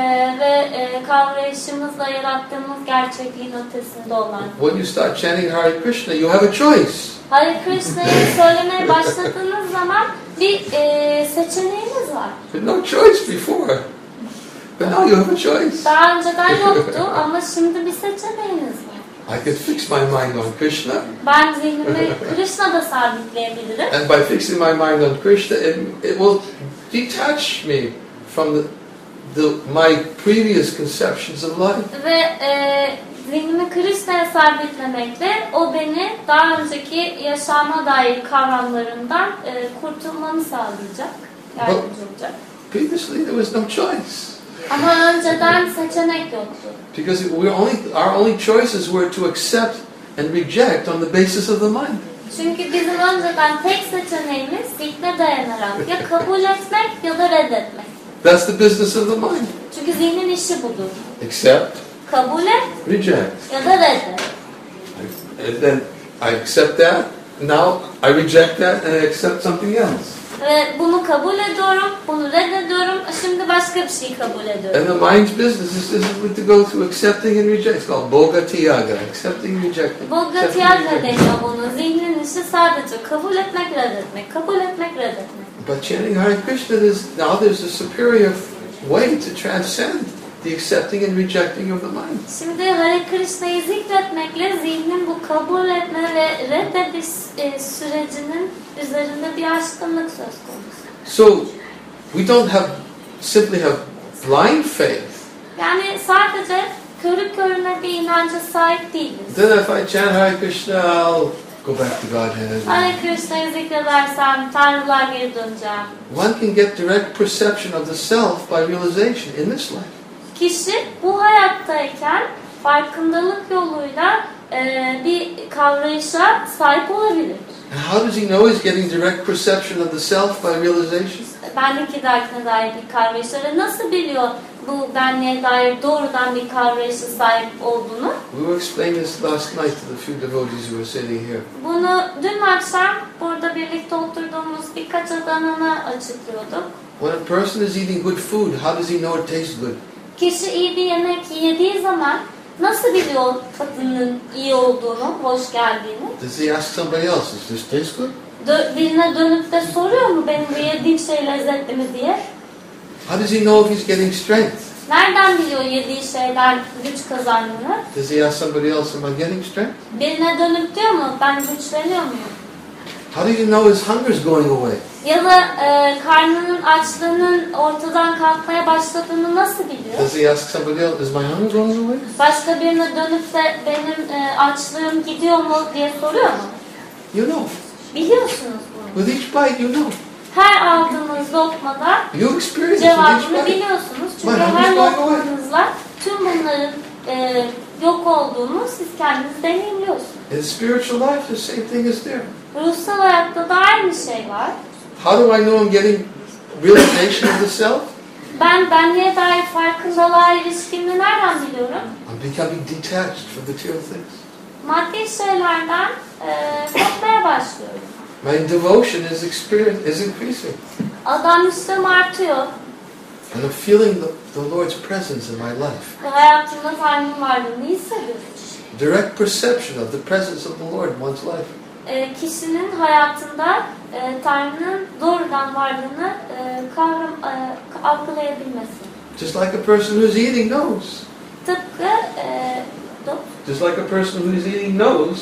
ve kavrayışımızla yarattığımız gerçekliğin ötesinde olan. When you start chanting Hare Krishna, you have a choice. Hare Krishna'yı söylemeye başladığınız zaman bir seçeneğiniz var. But no choice before. But now you have a choice. Daha önceden yoktu ama şimdi bir seçeneğiniz var. I could fix my mind on Krishna. Ben zihnimi Krishna'da sabitleyebilirim. And by fixing my mind on Krishna, it will detach me from my previous conceptions of life. Ve zihnimi Krishna'ya sabitlemekle o beni daha önceki yaşama dair kavramlarından kurtulmamı sağlayacak, yardımcı olacak. Previously, there was no choice. Ama önceden seçenek yoktu. Because our only choices were to accept and reject on the basis of the mind. Çünkü bizim önceden tek seçeneğimiz zihne dayanarak ya kabul etmek ya da reddetmek. That's the business of the mind. Çünkü zihnin işi budur. Accept, Kabul et reject. ya da reddet. And then I accept that. Now I reject that and I accept something else. Ve bunu kabul ediyorum, bunu reddediyorum, şimdi başka bir şey kabul ediyorum. And the mind's business is to go through accepting and rejecting. It's called Boga Tiyaga, accepting and rejecting. Boga Tiyaga deniyor bunu. Zihnin işi sadece kabul etmek, reddetmek, kabul etmek, reddetmek. But chanting Hare Krishna, there's a superior way to transcend the accepting and rejecting of the mind. Şimdi Hare Krishna'yı zikretmekle zihnin bu kabul etme ve reddediş sürecinin üzerinde bir aşkınlık söz konusu. So we don't simply have blind faith. Yani sadece körü körüne bir inanca sahip değiliz. Then if I chant Hare Krishna, I'll go back to Godhead. Hare Krishna'yı zikredersem Tanrı'lığa geri döneceğim. One can get direct perception of the self by realization in this life. Kişi bu hayattayken farkındalık yoluyla bir kavrayışa sahip olabilir. And how does he know he's getting direct perception of the self by realization? Benlik idrakine dair bir kavrayışa ve nasıl biliyor bu benliğe dair doğrudan bir kavrayışa sahip olduğunu. We were explaining this last night to the few devotees who were sitting here. Bunu dün akşam burada birlikte oturduğumuz birkaç adanına açıklıyorduk. When a person is eating good food, how does he know it tastes good? Kişi iyi bir yemek yediği zaman nasıl biliyor tadının iyi olduğunu, hoş geldiğini? Does he ask somebody else, does this taste good? Birine dönüp de soruyor mu benim bu yediğim şey lezzetli mi diye? How does he know if he's getting strength? Nereden biliyor yediği şeyden güç kazandığını? Does he ask somebody else, am I getting strength? Birine dönüp diyor mu ben güçleniyor muyum? How do you know his hunger is going away? Ya da karnının açlığının ortadan kalkmaya başladığını nasıl biliyor? Does he ask somebody else, is my hunger going away? Başka birine dönüp de benim açlığım gidiyor mu diye soruyor mu? You know. Biliyorsunuz bunu. With each bite, you know. Her aldığınız lokmada You experience it with each cevabını bite. biliyorsunuz. Çünkü My hunger her is going away. lokmanızla tüm bunların yok olduğunu siz kendiniz deneyimliyorsunuz. In spiritual life, the same thing is there. Ruhsal hayatta da aynı şey var. How do I know I'm getting realization of the self? Ben benliğe dair farkındalığa eriştiğimi nereden biliyorum? I'm becoming detached from material things. Maddi şeylerden kopmaya başlıyorum. My devotion is increasing. Adanmışlığım artıyor. And I'm feeling the Lord's presence in my life. Ve hayatımda Tanrı'nın varlığını hissediyorum. Direct perception of the presence of the Lord in one's life. Kişinin hayatında Tanrı'nın doğrudan varlığını algılayabilmesi. Just like a person who's eating knows. Tıpkı Just like a person who's eating knows.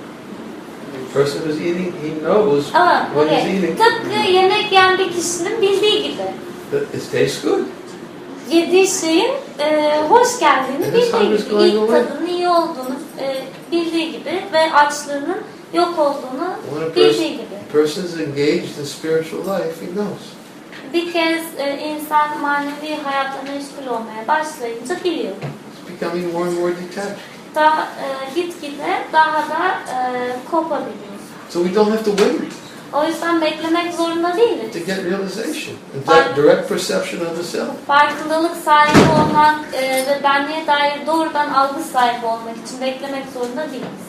A person who's eating, he knows what he's eating. Tıpkı yemek yiyen bir kişinin bildiği gibi. That it tastes good. Yediği şeyin hoş geldiğini And bildiği his gibi, hunger is ilk going away. tadının iyi olduğunu bildiği gibi ve açlığının yok olduğunu When a bildiği gibi. person is engaged in spiritual life, he knows. Bir kez insan manevi hayatla meşgul olmaya başlayınca biliyor. It's becoming more and more detached. Daha gitgide daha da kopabiliyor. So we don't have to wait O yüzden beklemek zorunda değiliz. to get realization. In fact, direct perception of the self. Farkındalık sahibi olmak ve benliğe dair doğrudan algı sahibi olmak için beklemek zorunda değiliz.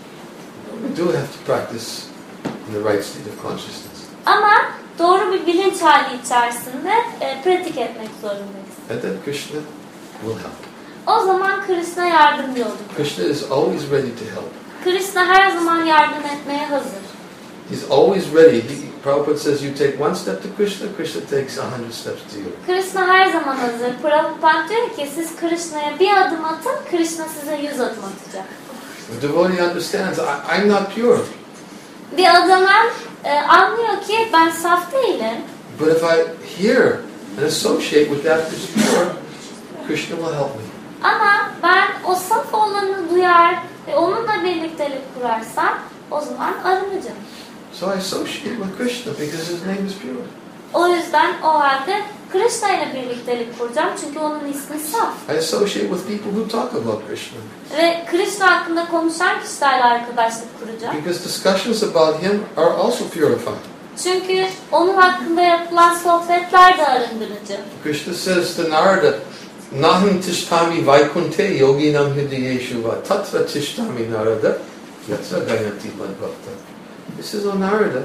We do have to practice in the right state of consciousness. Ama doğru bir bilinç hali içerisinde pratik etmek zorundayız. And then Krishna will help. O zaman Krishna yardımcı olur. Krishna is always ready to help. Krishna her zaman yardım etmeye hazır. He's always ready. Prabhupada says you take one step to Krishna, Krishna takes 100 steps to you. Krishna her zaman hazır. Prabhupada diyor ki siz Krishna'ya bir adım atın, Krishna size 100 adım atacak. The devotee understands, I'm not pure. Bir adaman anlıyor ki ben saf değilim. But if I hear and associate with that which is pure, Krishna will help me. Ama ben o saf olanı duyar ve onunla birliktelik kurarsam o zaman arınacağım. So I associate with Krishna because his name is pure. O yüzden o halde Krishna ile birliktelik kuracağım çünkü onun ismi saf. I associate with people who talk about Krishna. Ve Krishna hakkında konuşan kişilerle arkadaşlık kuracağım. Because discussions about him are also purifying. Çünkü onun hakkında yapılan sohbetler de arındırıcı. Krishna says to Narada, Naham tishtami vaikunte yoginam hridayeshuva tatra tishtami Narada yatsa gayanti madbhakta. He says, oh Narada,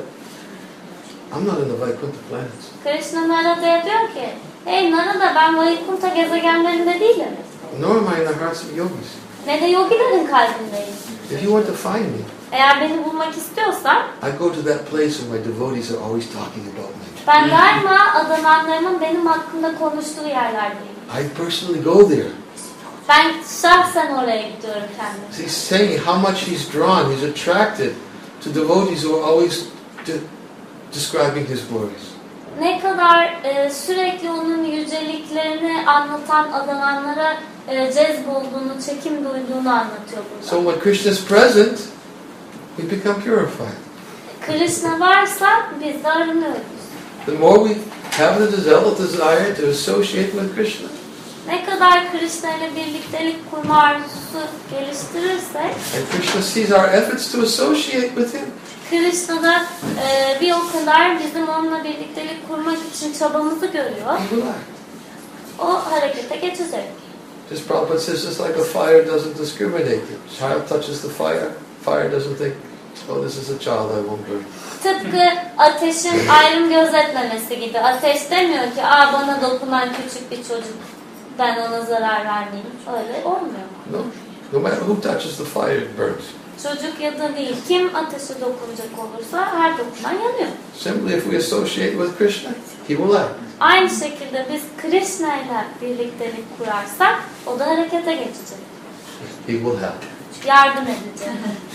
I'm not in the Vaikuntha planets. Krishna Narada'ya diyor ki, hey Narada ben Vaikuntha gezegenlerinde değilim. Nor am I in the hearts of yogis. Ne de yogilerin kalbindeyim. If you want to find me, Eğer beni bulmak istiyorsan, I go to that place where my devotees are always talking about me. ben daima adananlarımın benim hakkında konuştuğu yerlerdeyim. I personally go there. Ben şahsen oraya gidiyorum kendim. He's saying how much he's drawn, he's attracted to devotees who are always describing his glories. Ne kadar sürekli onun yüceliklerini anlatan adananlara cezbolduğunu, çekim duyduğunu anlatıyor burada. So when Krishna is present, we become purified. Krishna varsa biz de arınıyoruz. The more we have the desire to associate with Krishna, Ne kadar Krishna ile birliktelik kurma arzusu geliştirirsek, and Krishna sees our efforts to associate with him, Krishna da bir o kadar bizim onunla birliktelik kurmak için çabamızı görüyor. he will act. o harekete geçecek. Just Prabhupada says, just like a fire doesn't discriminate. The child touches the fire, fire doesn't think, oh, this is a child, I won't burn. Tıpkı ateşin ayrım gözetmemesi gibi. Ateş demiyor ki, bana dokunan küçük bir çocuk, ben ona zarar vermeyeyim. Öyle olmuyor. No matter who touches the fire, it burns. Çocuk ya da değil, kim ateşe dokunacak olursa her dokunan yanıyor. Simply if we associate with Krishna, he will act. Aynı şekilde biz Krishna ile birliktelik kurarsak o da harekete geçecek. He will help. Yardım edecek.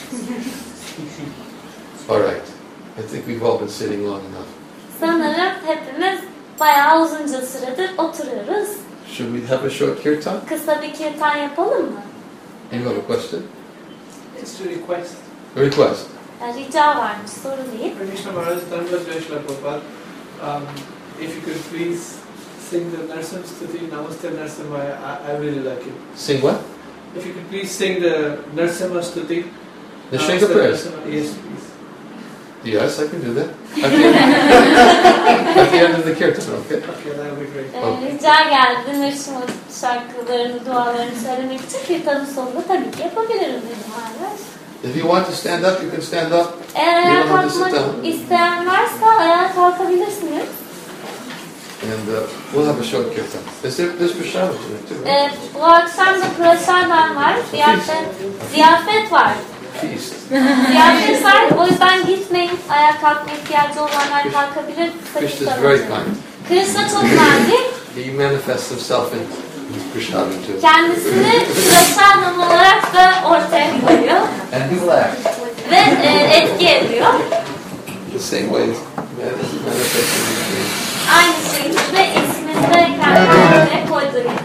All right. I think we've all been sitting long enough. Sanırım hepimiz bayağı uzunca süredir oturuyoruz. Should we have a short kirtan? Kısa bir kirtan yapalım mı? You have a question? It's a request. A request. Rica varmış, soru değil. Krishna Maharaj, Dhanavad Vaishnava Prabhupada, if you could please sing the Narsam Stuti, Namaste Narsimhaya, I really like it. Sing what? If you could please sing the Narsimha Stuti. The Shankar prayers? Yes, please. Yes, I can do that. At the end of the kirtan, okay? Okay, that would be great. Rica geldi Nırşıma şarkılarını, dualarını söylemek için kirtanın sonunda tabii ki yapabiliriz dedim Maharaj. If you want to stand up, you can stand up. Eğer You ayağa don't have to sit kalkmak down. isteyen varsa ayağa kalkabilirsiniz. And we'll have a short kirtan. There's prashad tonight too, right? Bu akşam da prasadam var, ziyafet var. Feast. Ziyafet var, o yüzden gitmeyin. Ayağa kalkma ihtiyacı olanlar kalkabilir. Krishna is very kind. Krishna çok nazik. He manifests himself in prashadam too. Kendisini prasadam olarak da ortaya koyuyor. And he will act. Ve etki ediyor. The same way as manifesting in the dream. Aynı şekilde isminde kendine koyduğu gibi.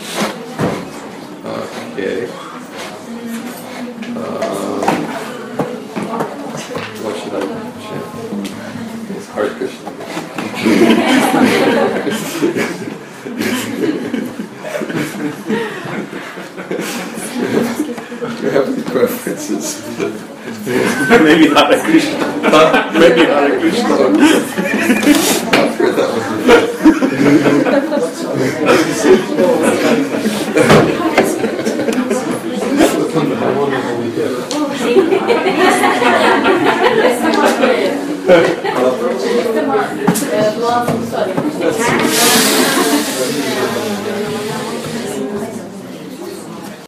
Okay. What should I chant? It's Hare Krishna. Do you have any preferences? Maybe Hare Krishna. Maybe Hare Krishna. I've heard that one.